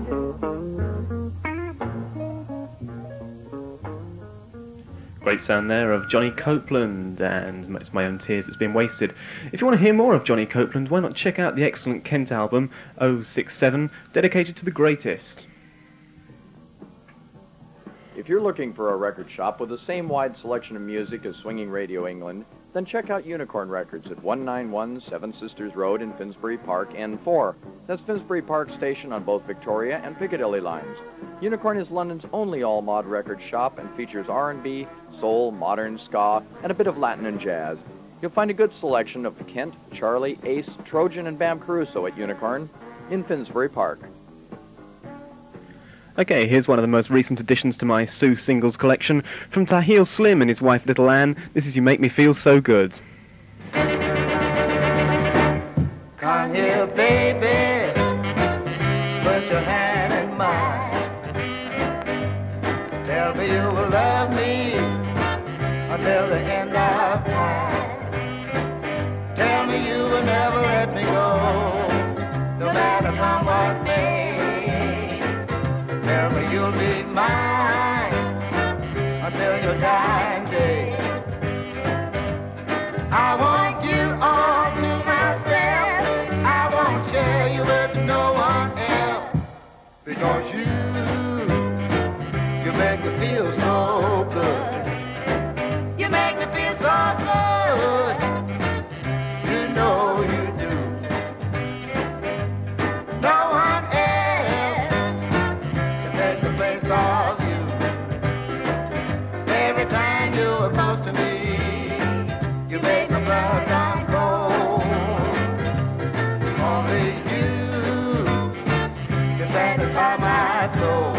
Great sound there of Johnny Copeland, and It's My Own Tears That's Been Wasted. If you want to hear more of Johnny Copeland, why not check out the excellent Kent album 067, dedicated to the greatest. If you're looking for a record shop with the same wide selection of music as Swinging Radio England, then check out Unicorn Records at 191 Seven Sisters Road in Finsbury Park, N4. That's Finsbury Park Station on both Victoria and Piccadilly lines. Unicorn is London's only all-mod record shop and features R&B, soul, modern, ska, and a bit of Latin and jazz. You'll find a good selection of Kent, Charlie, Ace, Trojan, and Bam Caruso at Unicorn in Finsbury Park. Okay, here's one of the most recent additions to my Sue singles collection. From Tahil Slim and his wife Little Ann, this is You Make Me Feel So Good. Come here, baby, put your hand in mine. Tell me you will love me until the end of time. Tell me you will never let me go, no matter come what may. Tell me you'll be mine until your dying day. I want you all to myself. I won't share you with no one else, because you make me feel so good. You make me feel so good. You know you do. No one else can take the place of you. Every time you are close to me, you make my blood run cold. Only you can satisfy my soul.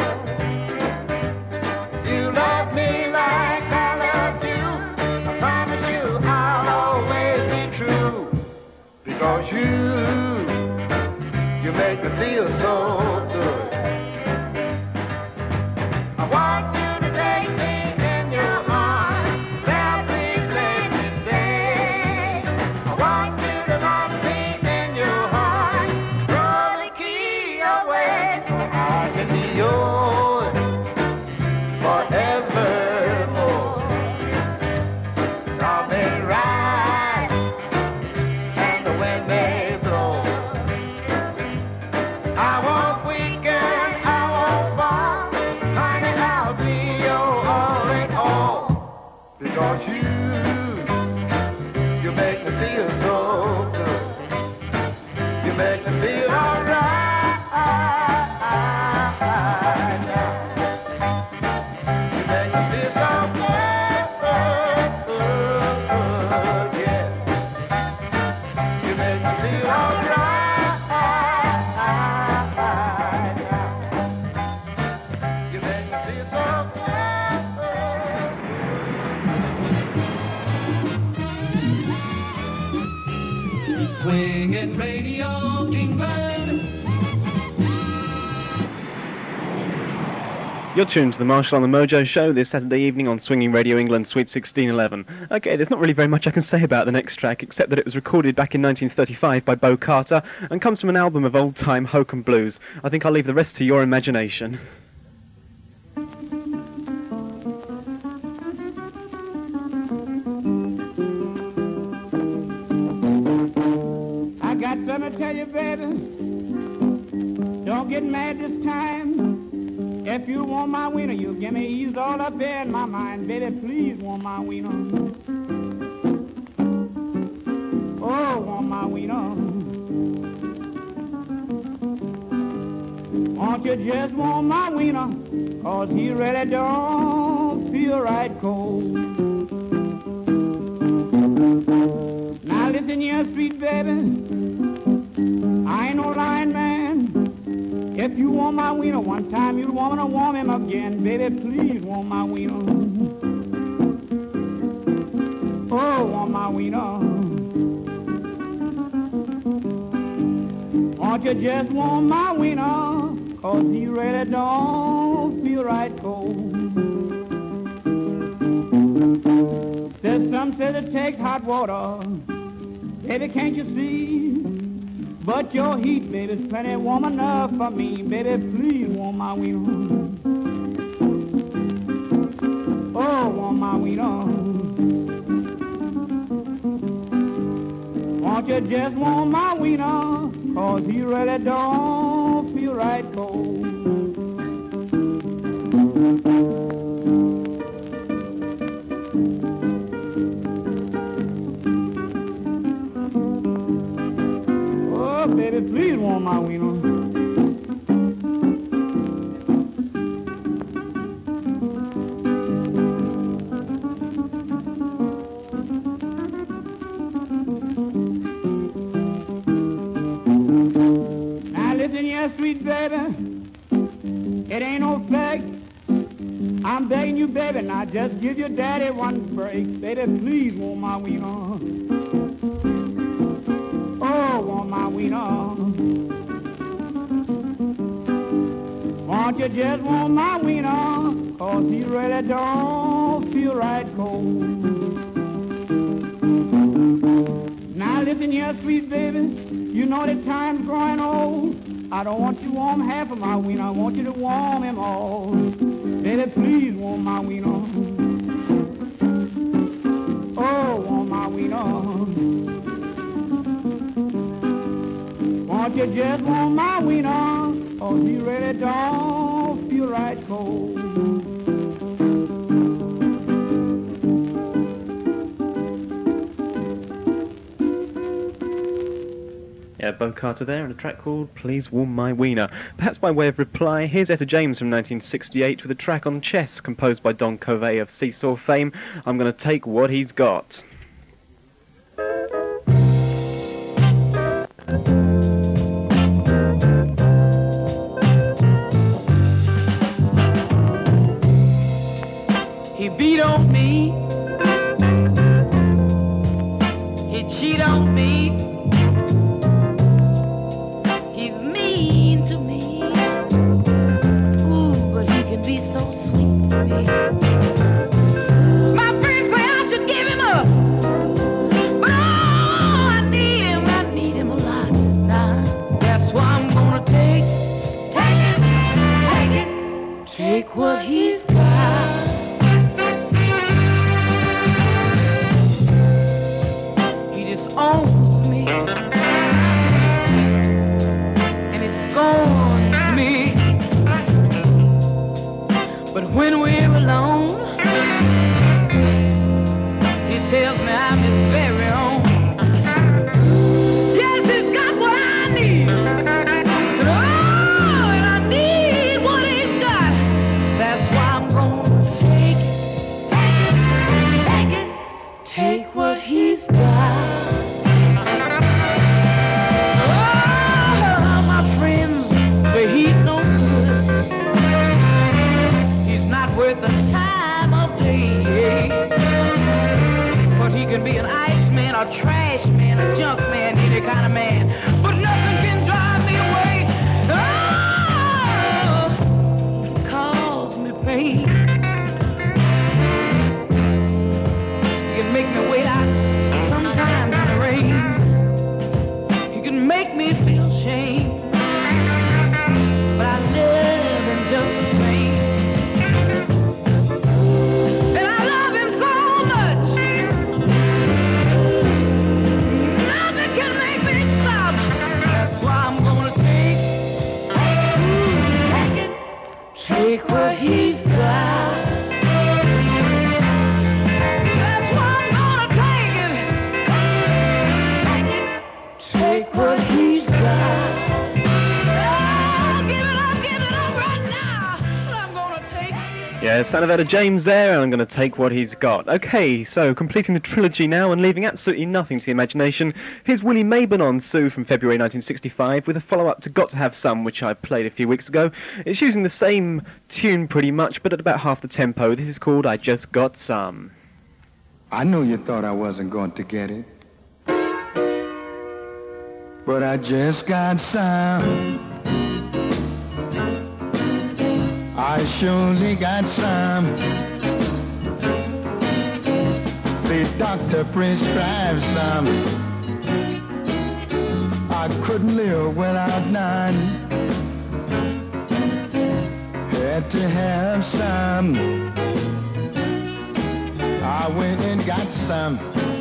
You love me like I love you. I promise you I'll always be true, because you make me feel so good. I want you to take me in your arms. Now please let me stay. I want you to lock me in your heart. Throw the key away so I can be yours forevermore. Stars may rise and the wind may blow. I won't weaken, I won't fall. Honey, I'll be your all in all, because you make me feel so good. You make me feel alright now. You make me feel so good, yeah. You make me feel alright now. You make me feel so Keep swinging Radio England. You're tuned to the Marshall on the Mojo show this Saturday evening on Swinging Radio England, Sweet 1611. Okay, there's not really very much I can say about the next track, except that it was recorded back in 1935 by Bo Carter and comes from an album of old-time hokum blues. I think I'll leave the rest to your imagination. tell you, baby, don't get mad this time. If you want my wiener, you give me ease all up there in my mind. Baby, please want my wiener. Oh, want my wiener. Won't you just want my wiener? 'Cause he really don't feel right cold. Now listen here, sweet baby, I ain't no lying man. If you want my wiener one time, you'll want to warm him again. Baby, please want my wiener. Oh, want my wiener. Won't you just want my wiener? 'Cause he really don't feel right cold. There's some say that take hot water. Baby, can't you see? But your heat, baby's plenty warm enough for me. Baby, please warm my wiener. Oh, warm my wiener. Won't you just warm my wiener? 'Cause he really don't feel right cold. Baby, please warm my wiener. Now listen here, sweet baby, it ain't no fact. I'm begging you, baby, now just give your daddy one break. Baby, please warm my wiener. Oh, want my wiener. Won't you just want my wiener? 'Cause he really don't feel right cold. Now listen here, sweet baby, you know the time's growing old. I don't want you to warm half of my wiener, I want you to warm him all. Baby, please warm my wiener. Oh, warm my wiener. Won't you just want my wiener? 'Cause he really don't feel right cold. Yeah, Bo Carter there, and a track called Please Warm My Wiener. Perhaps by way of reply, here's Etta James from 1968 with a track on chess composed by Don Covey of Seesaw fame. I'm gonna take what he's got. He beat on me, he cheat on me, he's mean to me, ooh, but he can be so sweet to me. My friends say I should give him up, but oh, I need him a lot now. That's why I'm gonna take what he's got. Owns me and he scorns me, but when we're alone, he tells me I'm his very own. Yes, he's got what I need, and oh, and I need what he's got. That's why I'm gonna take what he's got. He's no good. He's not worth the time of day. But he can be an ice man, a trash man, a junk man, any kind of man. But nothing can drive me away. Oh, cause me pain. He can make me wait out sometimes in the rain. He can make me feel shame. But I love him just the same. And I love him so much. Nothing can make me stop. Yeah, son of Etta James there, and I'm going to take what he's got. Okay, so completing the trilogy now and leaving absolutely nothing to the imagination, here's Willie Mabon on Sue from February 1965 with a follow-up to Got to Have Some, which I played a few weeks ago. It's using the same tune pretty much, but at about half the tempo. This is called I Just Got Some. I know you thought I wasn't going to get it, but I just got some. I surely got some. The doctor prescribed some. I couldn't live without none. Had to have some. I went and got some.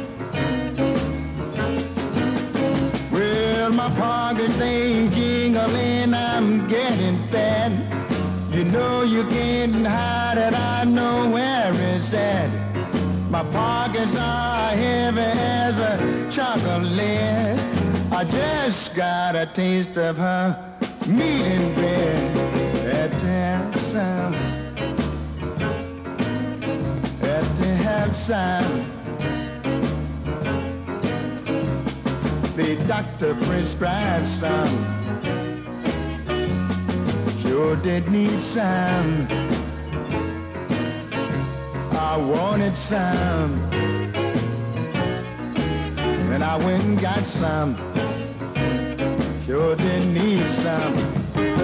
Well, my pockets ain't jingling, I'm getting fat. You know you're getting hot and I know where it's at. My pockets are heavy as a chocolate. I just got a taste of her meat and bread. Had to have some. Had to have some. The doctor prescribed some. Sure did need some. I wanted some. And I went and got some. Sure did need some.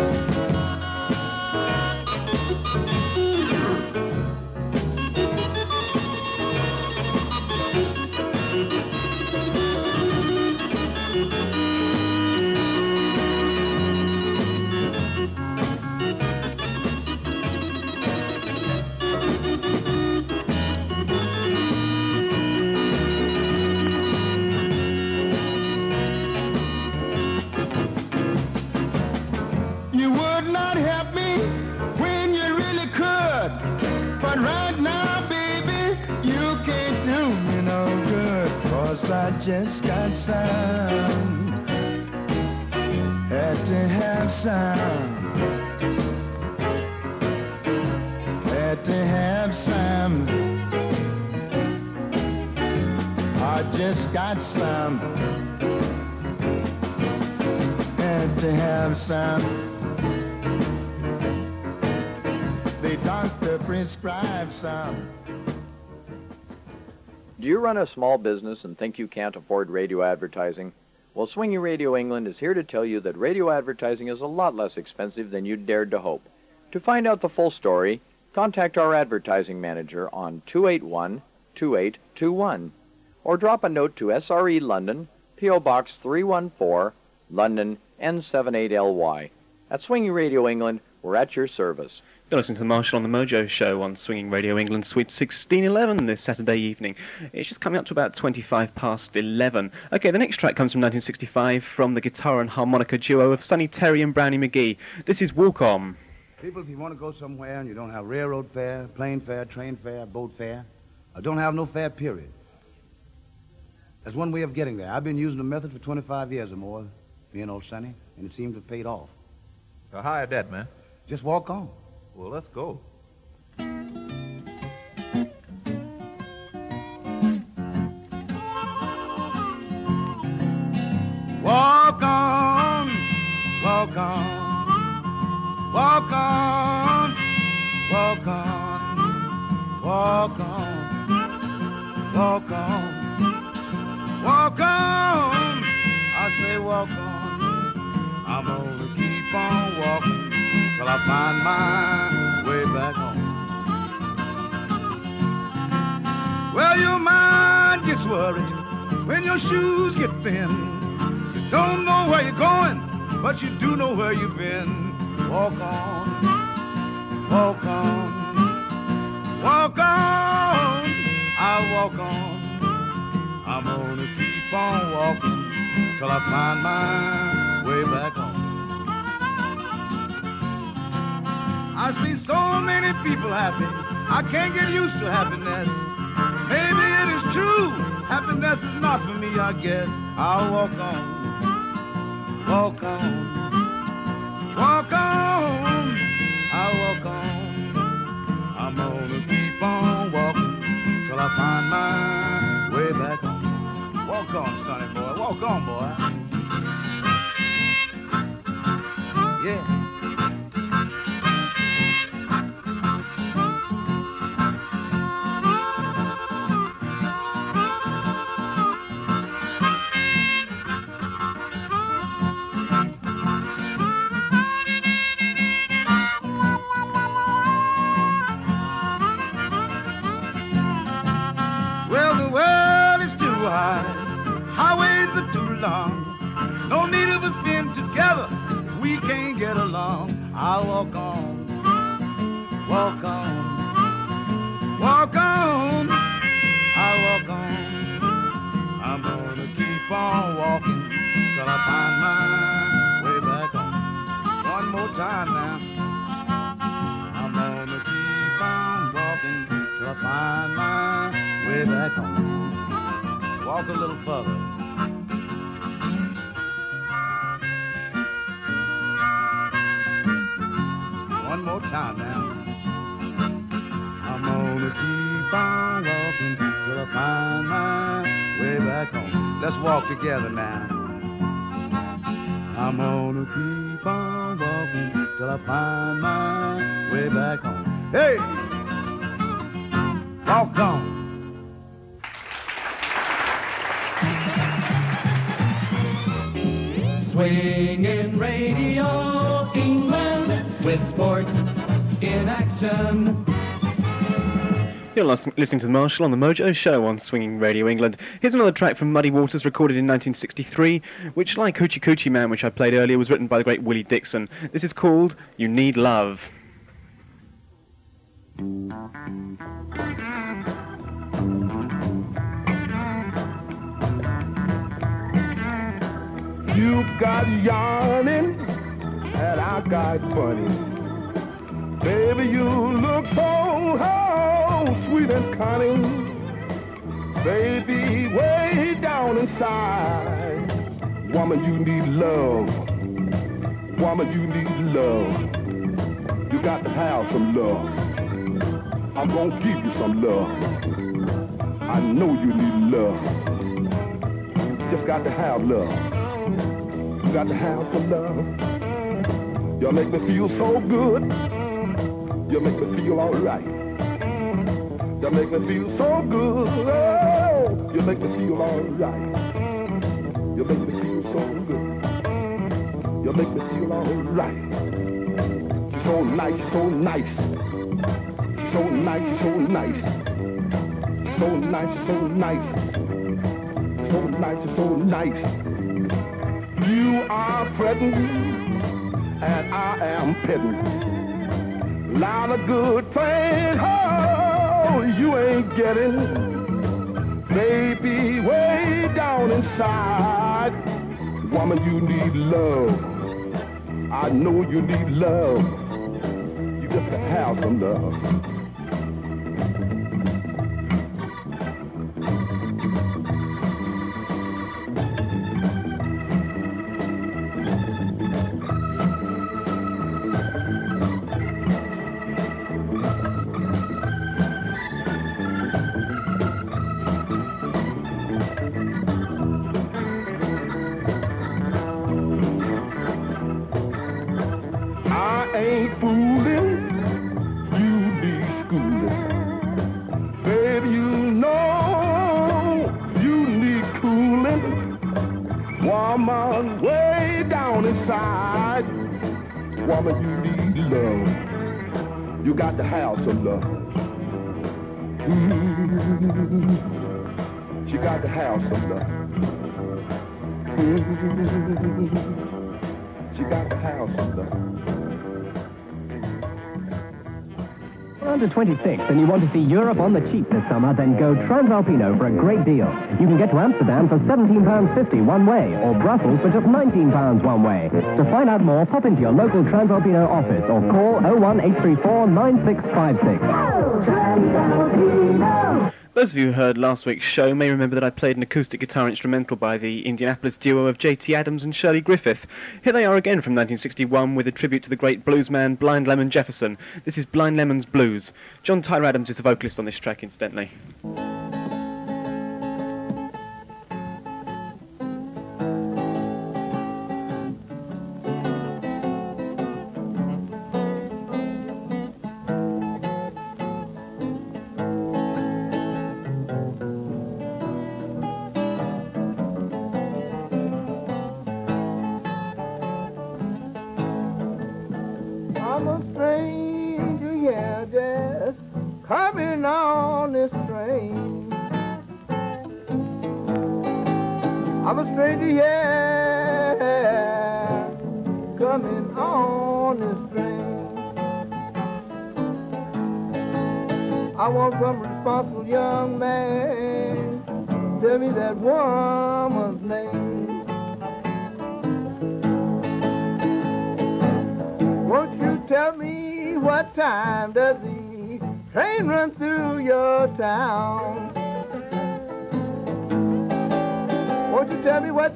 I just got some. Had to have some. Had to have some. I just got some. Had to have some. The doctor prescribed some. Do you run a small business and think you can't afford radio advertising? Well, Swinging Radio England is here to tell you that radio advertising is a lot less expensive than you dared to hope. To find out the full story, contact our advertising manager on 281-2821 or drop a note to SRE London, P.O. Box 314, London N78LY. At Swinging Radio England, we're at your service. You're listening to the Marshall on the Mojo Show on Swinging Radio England, Sweet 1611 this Saturday evening. It's just coming up to about 25 past 11. Okay, the next track comes from 1965 from the guitar and harmonica duo of Sonny Terry and Brownie McGee. This is Walk On. People, if you want to go somewhere and you don't have railroad fare, plane fare, train fare, boat fare, or don't have no fare, period, there's one way of getting there. I've been using the method for 25 years or more, me and old Sonny, and it seems to have paid off. So how is that, man? Just walk on. Well, let's go. Walk on, walk on, walk on, walk on, walk on, walk on, walk on. I say walk on. I'm gonna keep on walking till I find my way back home. Well, your mind gets worried when your shoes get thin. You don't know where you're going, but you do know where you've been. Walk on, walk on, walk on. I walk on. I'm gonna keep on walking till I find my way back home. I see so many people happy, I can't get used to happiness. Maybe it is true, happiness is not for me, I guess. I'll walk on, walk on, walk on. I'll walk on. I'm I find my way back home. Walk on, sonny boy. Walk on, boy. Yeah. Well, the world is too wide, highways are too long. No need of us being together, we can't get along. I'll walk on, walk on, walk on. I'll walk on. I'm gonna keep on walking till I find my way back home. One more time now. I'm gonna keep on walking till I find my way back home. Walk a little further. One more time now. I'm gonna keep on walking till I find my way back home. Let's walk together now. I'm gonna keep on walking till I find my way back home. Hey! Walk on. Swinging Radio England with sports in action. You're listening to the Marshall on the Mojo Show on Swinging Radio England. Here's another track from Muddy Waters recorded in 1963, which, like Hoochie Coochie Man, which I played earlier, was written by the great Willie Dixon. This is called You Need Love. You got yarning, and I got funny. Baby, you look so sweet and cunning. Baby, way down inside. Woman, you need love. Woman, you need love. You got to have some love. I'm gonna give you some love. I know you need love. You just got to have love. You got to have some love. You make me feel so good. You make me feel all right. You make me feel so good. Oh, you make me feel all right. You make me feel so good. You make me feel all right. She's so nice, she's so nice. She's so nice, she's so nice. She's so nice, she's so nice. So nice, she's so nice. You are fretting, and I am petting. Lot of good things, oh, you ain't getting. Baby, way down inside. Woman, you need love. I know you need love. You just gotta have some love. Ain't fooling, you be schooling. Baby, you know you need cooling. Woman, way down inside. Woman, you need love. You got to have some love. You got to have some love. You got to have some love. Under 26 and you want to see Europe on the cheap this summer, then go Transalpino for a great deal. You can get to Amsterdam for £17.50 one way, or Brussels for just £19 one way. To find out more, pop into your local Transalpino office or call 01834 9656. Transalpino! Those of you who heard last week's show may remember that I played an acoustic guitar instrumental by the Indianapolis duo of J.T. Adams and Shirley Griffith. Here they are again from 1961 with a tribute to the great bluesman Blind Lemon Jefferson. This is Blind Lemon's Blues. John Tyler Adams is the vocalist on this track, incidentally. coming on this train. I'm a stranger here, coming on this train. I want some responsible young man, tell me that woman's name. Won't you tell me what time does the train run through your town? Won't you tell me what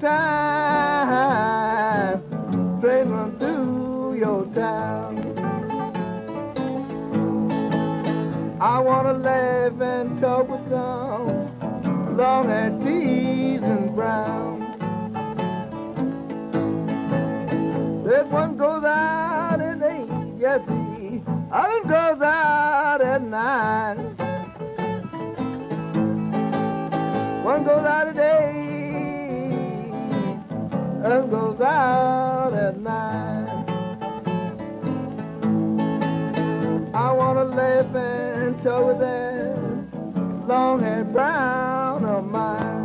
time train run through your town? I want to laugh and talk with some long-haired tees and brown. That one goes out at 8, yes, the other goes out at 9. One goes out at 8, other goes out at 9. I want to laugh and talk with that long-haired brown of mine.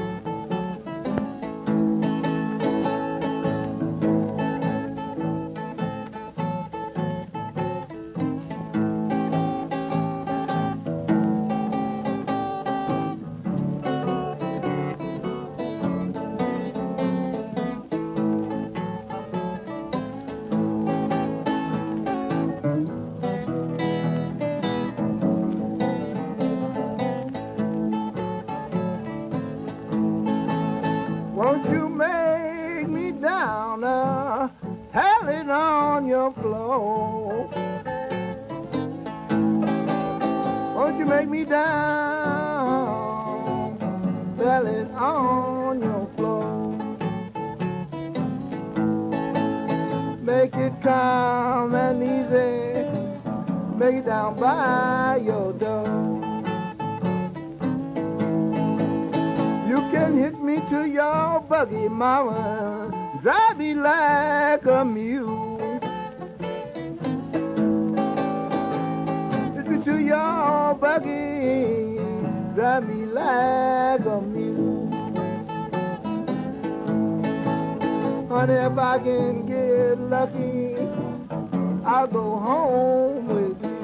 Won't you make me down a pallet on your floor? Won't you make me down pallet on your floor? Make it calm and easy, make it down by your door. You can hit me to your buggy, mama, drive me like a mule. Hit me to your buggy, drive me like a mule. Honey, if I can get lucky, I'll go home with you.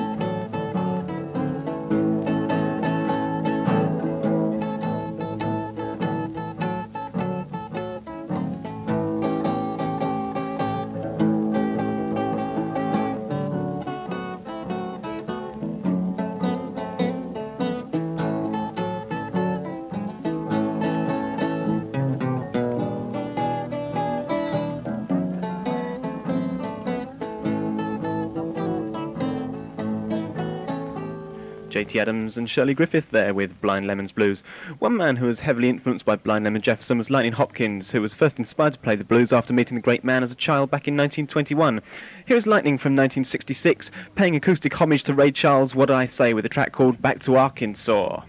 J.T. Adams and Shirley Griffith there with Blind Lemon's Blues. One man who was heavily influenced by Blind Lemon Jefferson was Lightning Hopkins, who was first inspired to play the blues after meeting the great man as a child back in 1921. Here is Lightning from 1966, paying acoustic homage to Ray Charles' What I Say with a track called Back to Arkansas.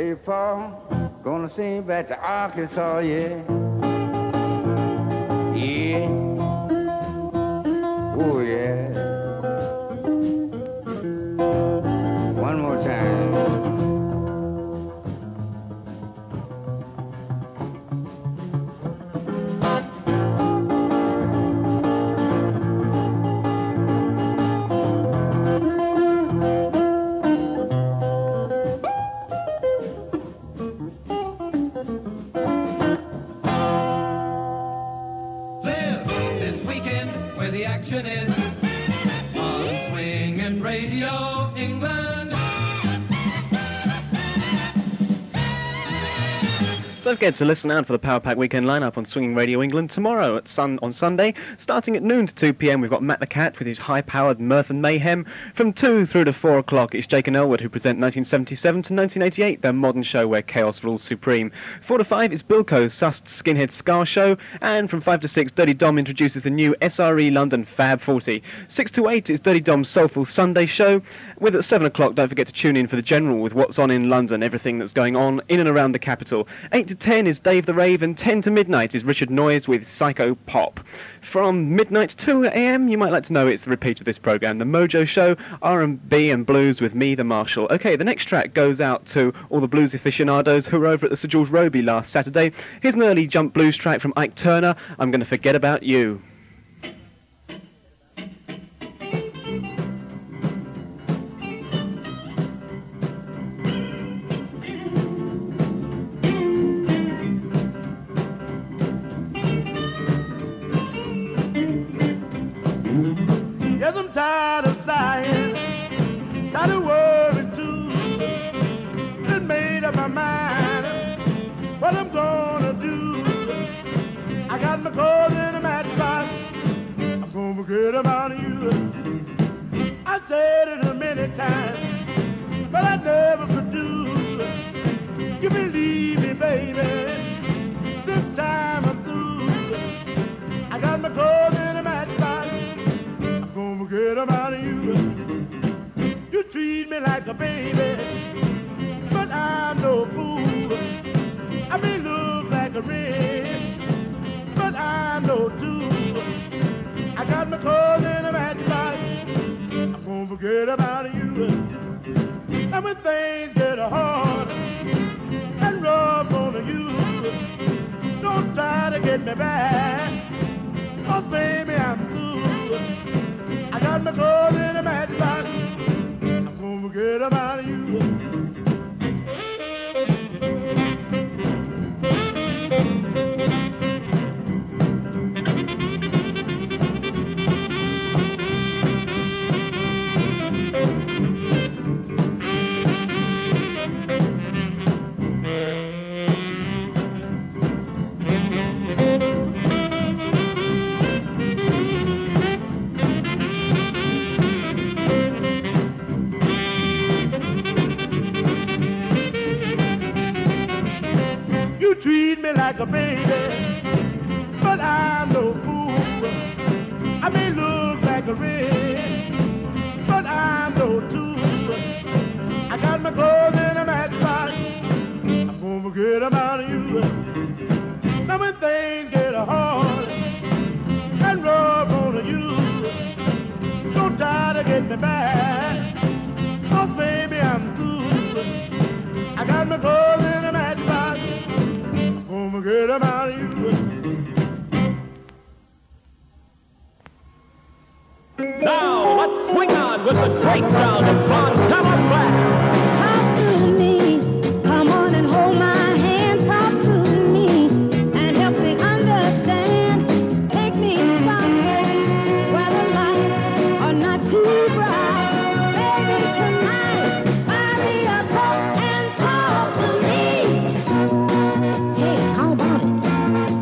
way far. Gonna sing back to Arkansas, yeah. Yeah. Oh, yeah. One more time. Live this weekend where the action is on Swingin' Radio England. Don't forget to listen out for the Power Pack Weekend lineup on Swinging Radio England tomorrow on Sunday. Starting at noon to 2 p.m, we've got Matt the Cat with his high-powered mirth and mayhem. From 2 through to 4 o'clock, it's Jake and Elwood who present 1977 to 1988, their modern show where chaos rules supreme. 4 to 5 is Bilko's Sussed Skinhead Scar Show. And from 5 to 6, Dirty Dom introduces the new SRE London Fab 40. 6 to 8 is Dirty Dom's Soulful Sunday Show. With at 7 o'clock, don't forget to tune in for the General with what's on in London, everything that's going on in and around the capital. 8 to 10 is Dave the Rave, and 10 to midnight is Richard Noyes with Psycho Pop. From midnight to 2 a.m, you might like to know it's the repeat of this programme, The Mojo Show, R&B and blues with me, the Marshal. Okay, the next track goes out to all the blues aficionados who were over at the Sir George Robey last Saturday. Here's an early jump blues track from Ike Turner, I'm Gonna Forget About You. Yes, I'm tired of sighing, tired of worrying too. Done made up my mind what I'm gonna do. I got my clothes in a matchbox, I'm gonna forget about you. I said it a many times, but I never could do. You believe me, baby, this time I'm through. I got my clothes in a matchbox, gonna forget about you. You treat me like a baby, but I'm no fool. I may look like a rich, but I'm no tool. I got my clothes in a matchbox, I'm gonna forget about you. And when things get hard and rough on you, don't try to get me back, 'cause baby I'm through. I got my clothes in a matchbox, I'm gonna forget about you. You treat me like a baby, but I'm no fool. I may look like a rich, but I'm no tool. I got my clothes in a matchbox, I'm gonna forget about you. Now when things get hard and rough on you, don't try to get me back, 'cause baby I'm through. I got my clothes in a matchbox, I'm gonna forget about you. Now, let's swing on with the great sound of Montana Brass. Talk to me, come on and hold my hand. Talk to me and help me understand. Take me someplace where the lights are not too bright. Baby, tonight, buy me a coat and talk to me. Hey, how about it?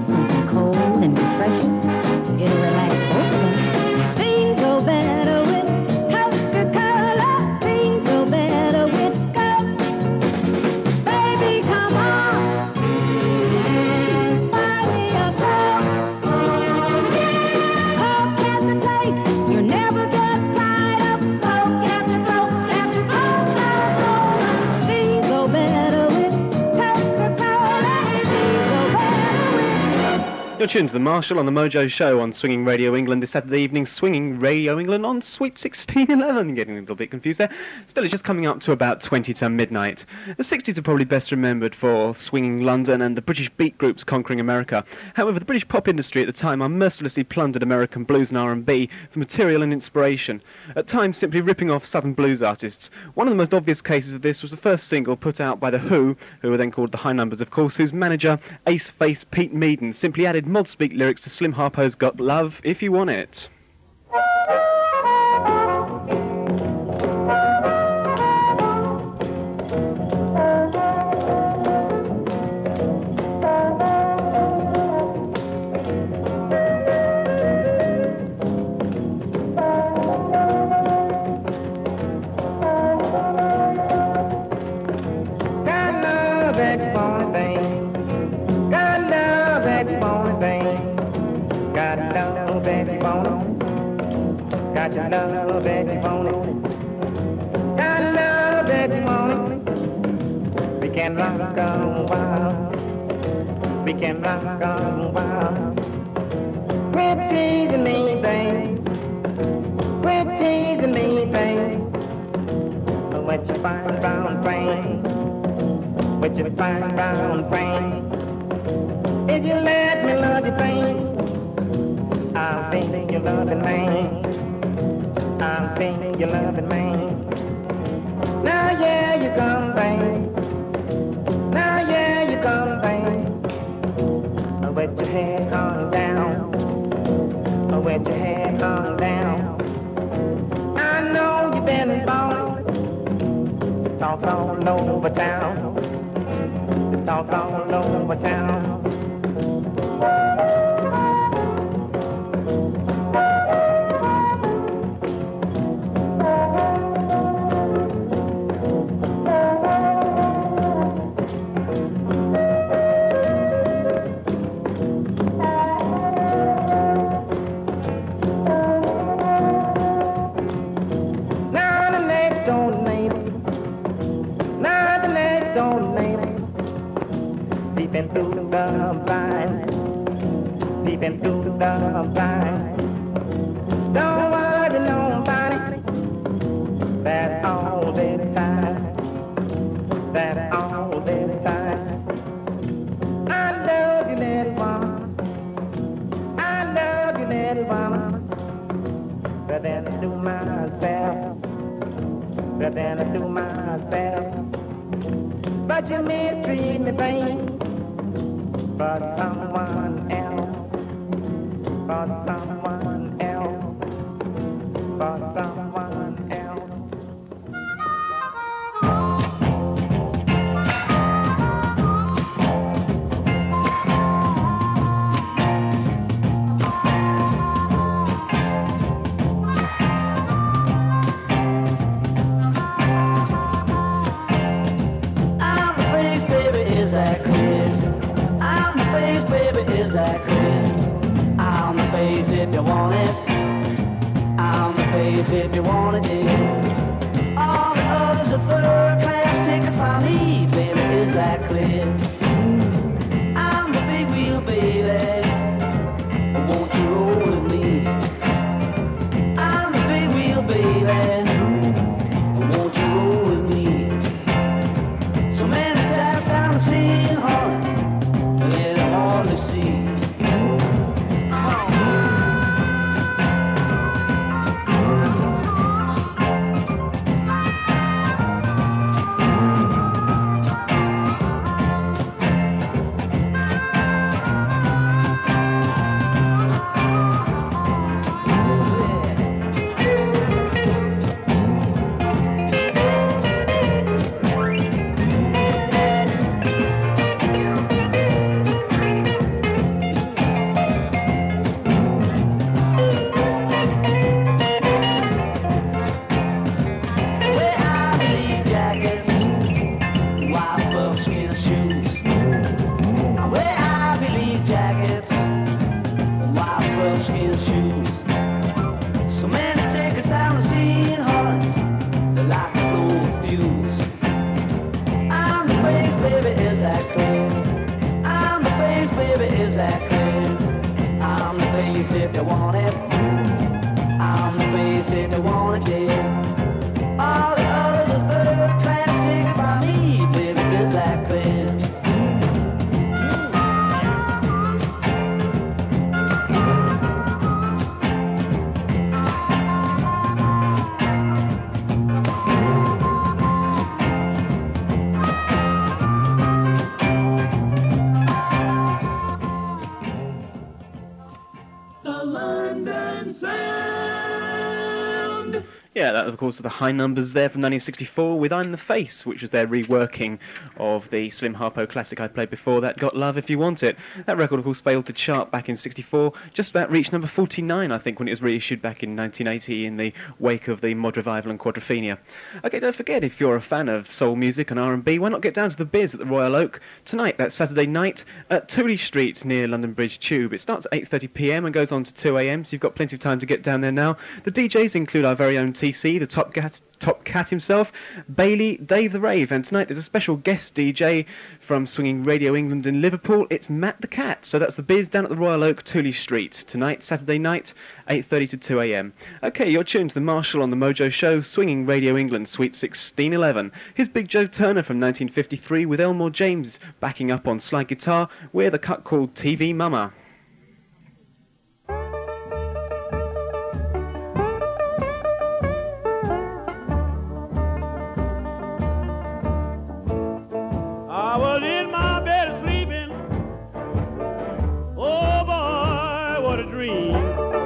You're tuned to the Marshall on the Mojo Show on Swinging Radio England this Saturday evening. Swinging Radio England on Sweet 1611. Getting a little bit confused there. Still, it's just coming up to about 20 to midnight. The 60s are probably best remembered for swinging London and the British beat groups conquering America. However, the British pop industry at the time unmercilessly plundered American blues and R&B for material and inspiration, at times simply ripping off southern blues artists. One of the most obvious cases of this was the first single put out by The Who, who were then called The High Numbers, of course, whose manager, Ace Face Pete Meaden, simply added mod speak lyrics to Slim Harpo's Got Love If You Want It. Got your love that you want it. Got love that you want it. We can rock a while. We can rock a while. Quit teasing me, babe. Quit teasing me, babe. What you find round frame? What you find round frame? If you let me love you, babe, I'll think you're loving me. I'm thinking you're loving me. Now yeah, you come, babe. Now yeah, you come, babe. Wet your head on down. Wet your head on down. I know you've been born. Talk all over town. Talk all over town. Peeping through the blinds, peeping through the blinds. Don't worry nobody, that's all this time, that's all this time. I love you, little woman, I love you, little woman, better than I do myself, better than I do myself. But you mistreat me, babe, for someone else, for someone else, for someone else. On the face if you want it. On the face if you want it, yeah. All the others are third class tickets by me, baby, is that clear? I'm the big wheel, baby. Won't you roll with me? I'm the big wheel, baby. Won't you roll with me? So many times I'm seeing hard, let it hardly see. Baby, is that clear? I'm the face, baby, is that clear? you want it. I'm the face if you want it, dear. All the others are third class tickets by me, baby, is that clear? Yeah, that of course are the high numbers there from 1964 with I'm the Face, which was their reworking of the Slim Harpo classic I played before that, Got Love If You Want It. That record of course failed to chart back in 64, just about reached number 49 I think when it was reissued back in 1980 in the wake of the Mod Revival and Quadrophenia. Okay, don't forget, if you're a fan of soul music and R&B, why not get down to the Biz at the Royal Oak tonight, that's Saturday night, at Tooley Street near London Bridge Tube. It starts at 8:30pm and goes on to 2am, so you've got plenty of time to get down there now. The DJs include our very own TC, the Top Cat himself, Bailey, Dave the Rave, and tonight there's a special guest DJ from Swinging Radio England in Liverpool. It's Matt the Cat. So that's the Biz down at the Royal Oak, Tooley Street, tonight, Saturday night, 8:30 to 2am. Okay, you're tuned to the Marshall on the Mojo Show, Swinging Radio England, Suite 1611. Here's Big Joe Turner from 1953 with Elmore James backing up on slide guitar with a cut called TV Mama. I was in my bed sleeping. Oh boy, what a dream.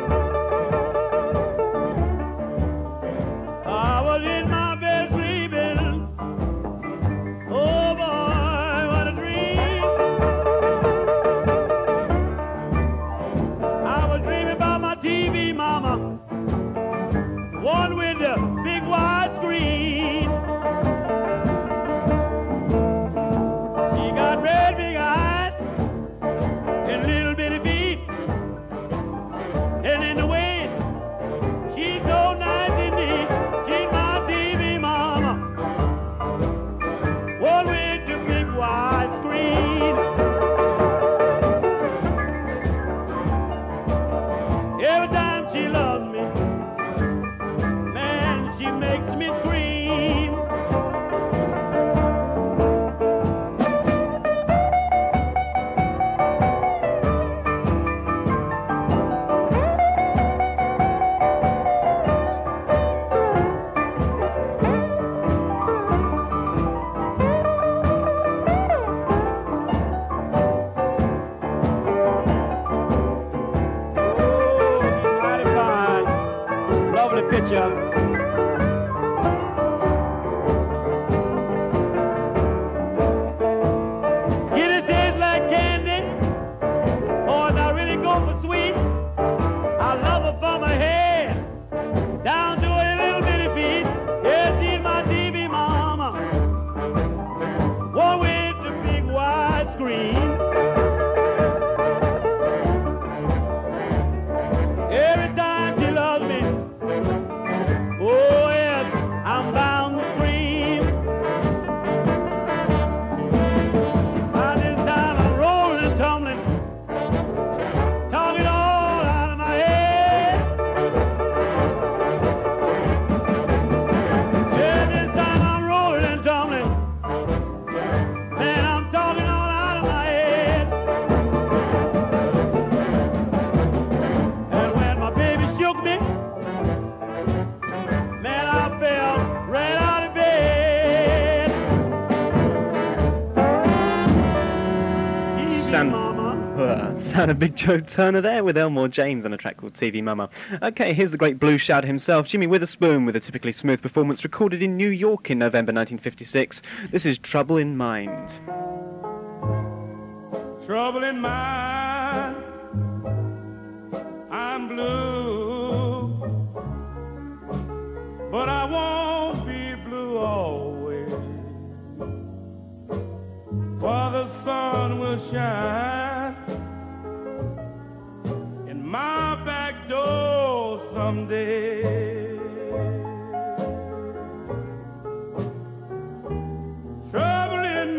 I was in my bed sleeping. Oh boy, what a dream. I was dreaming about my TV mama, the one with the big wide screen. Red big eyes and little bitty feet, and in the way she's so nice and neat. She's my TV mama, one with the big wide screen. Every time she loves me, man, she makes me scream. Picture. Kitty tastes like candy. Boys, I really go for sweet. I love her from her head down to her little bitty feet. Yeah, she's my TV mama, one with the big wide screen. Every time she loves me, oh yes, I'm bound to scream. By this time I'm rolling and tumbling, talking all out of my head. Yeah, this time I'm rolling and tumbling, man, I'm talking all out of my head. And when my baby shook me, man, I fell right out of bed. Sound of Big Joe Turner there with Elmore James on a track called TV Mama. Okay, here's the great blues shouter himself, Jimmy Witherspoon, with a typically smooth performance recorded in New York in November 1956. This is Trouble in Mind. Trouble in mind, I'm blue, but I won't be blue always, for the sun will shine in my back door someday. Trouble in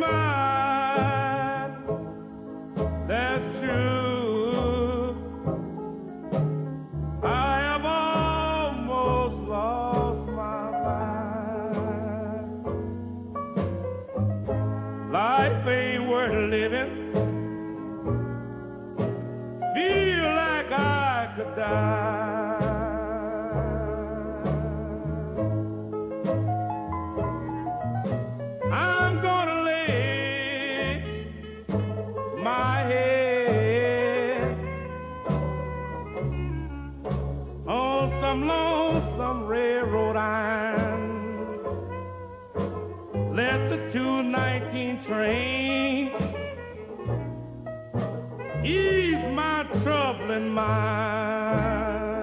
mind, that's true, worth living. Feel like I could die. I'm gonna lay my head on some lonesome railroad iron. Let the 219 train ease my troubling mind.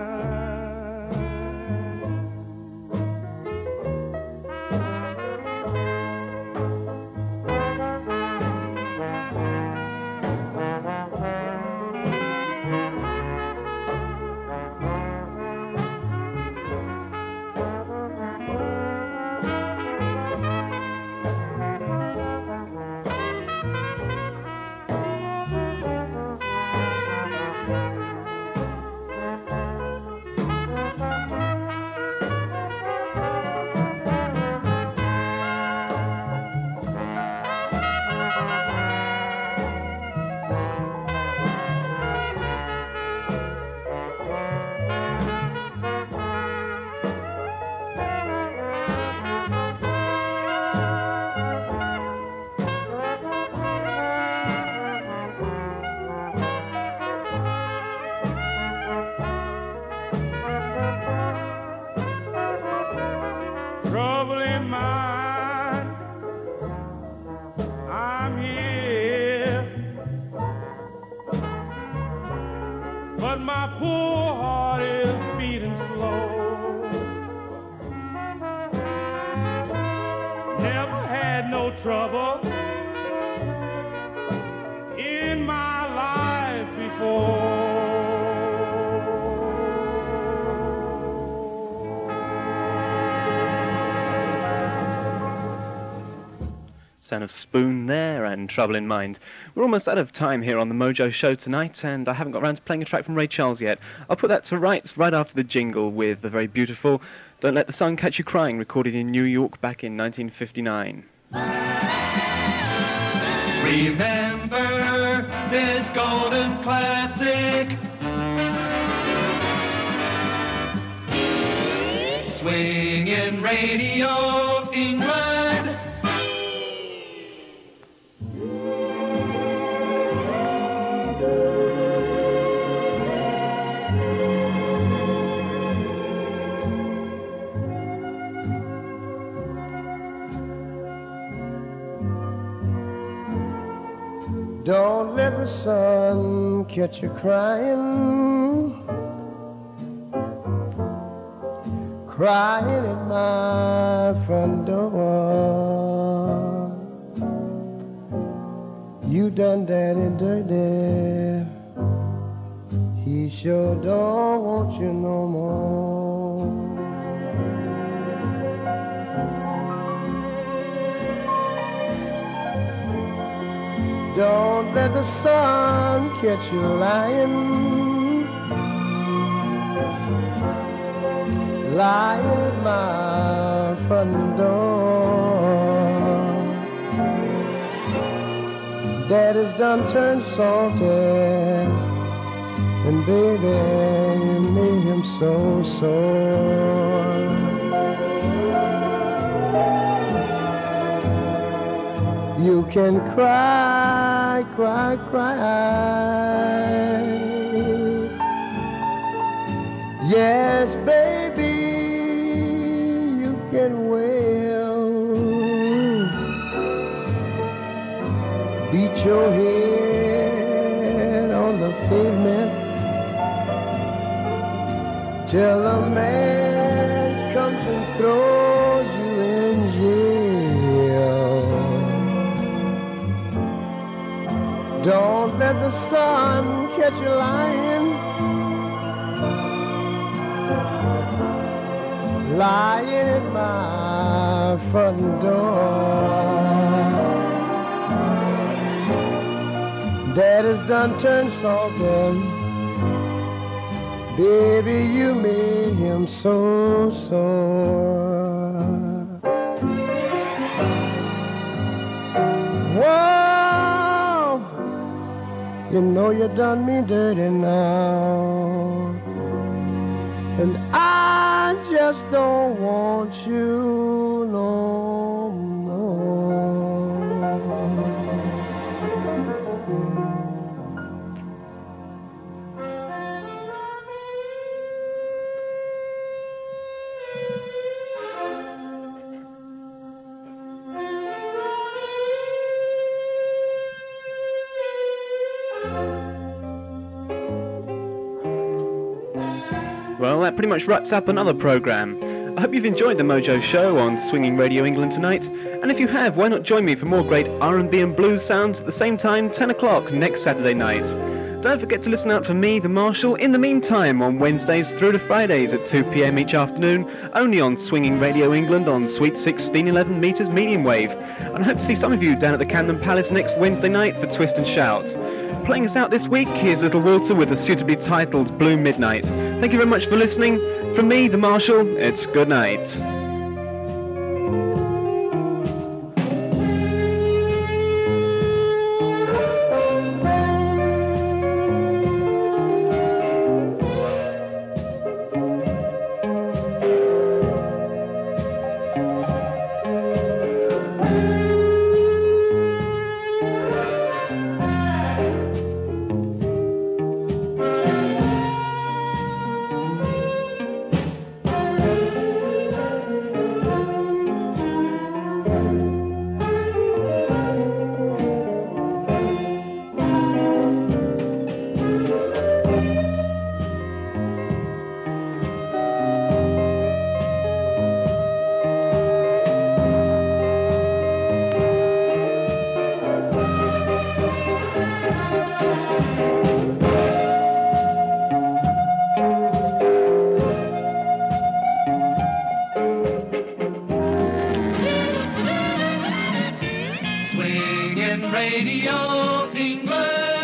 Trouble in mind, I'm here, but my poor heart is beating slow. Never had no trouble in my life before. Sound of Spoon there and Trouble in Mind. We're almost out of time here on the Mojo Show tonight, and I haven't got around to playing a track from Ray Charles yet. I'll put that to rights right after the jingle with the very beautiful Don't Let the Sun Catch You Crying, recorded in New York back in 1959. Remember this golden classic. Swinging Radio England. Don't let the sun catch you crying, crying at my front door. You done daddy dirty, he sure don't want you no more. Don't let the sun catch you lying, lying at my front door. Daddy's done turned salty, and baby, you made him so sore. You can cry, cry, cry. Yes, baby, you can wail. Beat your head on the pavement till a man comes and throws you in jail. Don't let the sun catch you lying, lying at my front door. Daddy's done turned salty, baby, you made him so sore. Whoa. You know you done me dirty now. And I just don't want you no more. Well, that pretty much wraps up another programme. I hope you've enjoyed the Mojo Show on Swinging Radio England tonight, and if you have, why not join me for more great R&B and blues sounds at the same time, 10 o'clock next Saturday night. Don't forget to listen out for me, the Marshal, in the meantime on Wednesdays through to Fridays at 2 p.m. each afternoon, only on Swinging Radio England on Sweet 1611 metres medium wave. And I hope to see some of you down at the Camden Palace next Wednesday night for Twist and Shout. Playing us out this week, here's Little Walter with the suitably titled Blue Midnight. Thank you very much for listening. From me, the Marshal, it's good night. Radio England.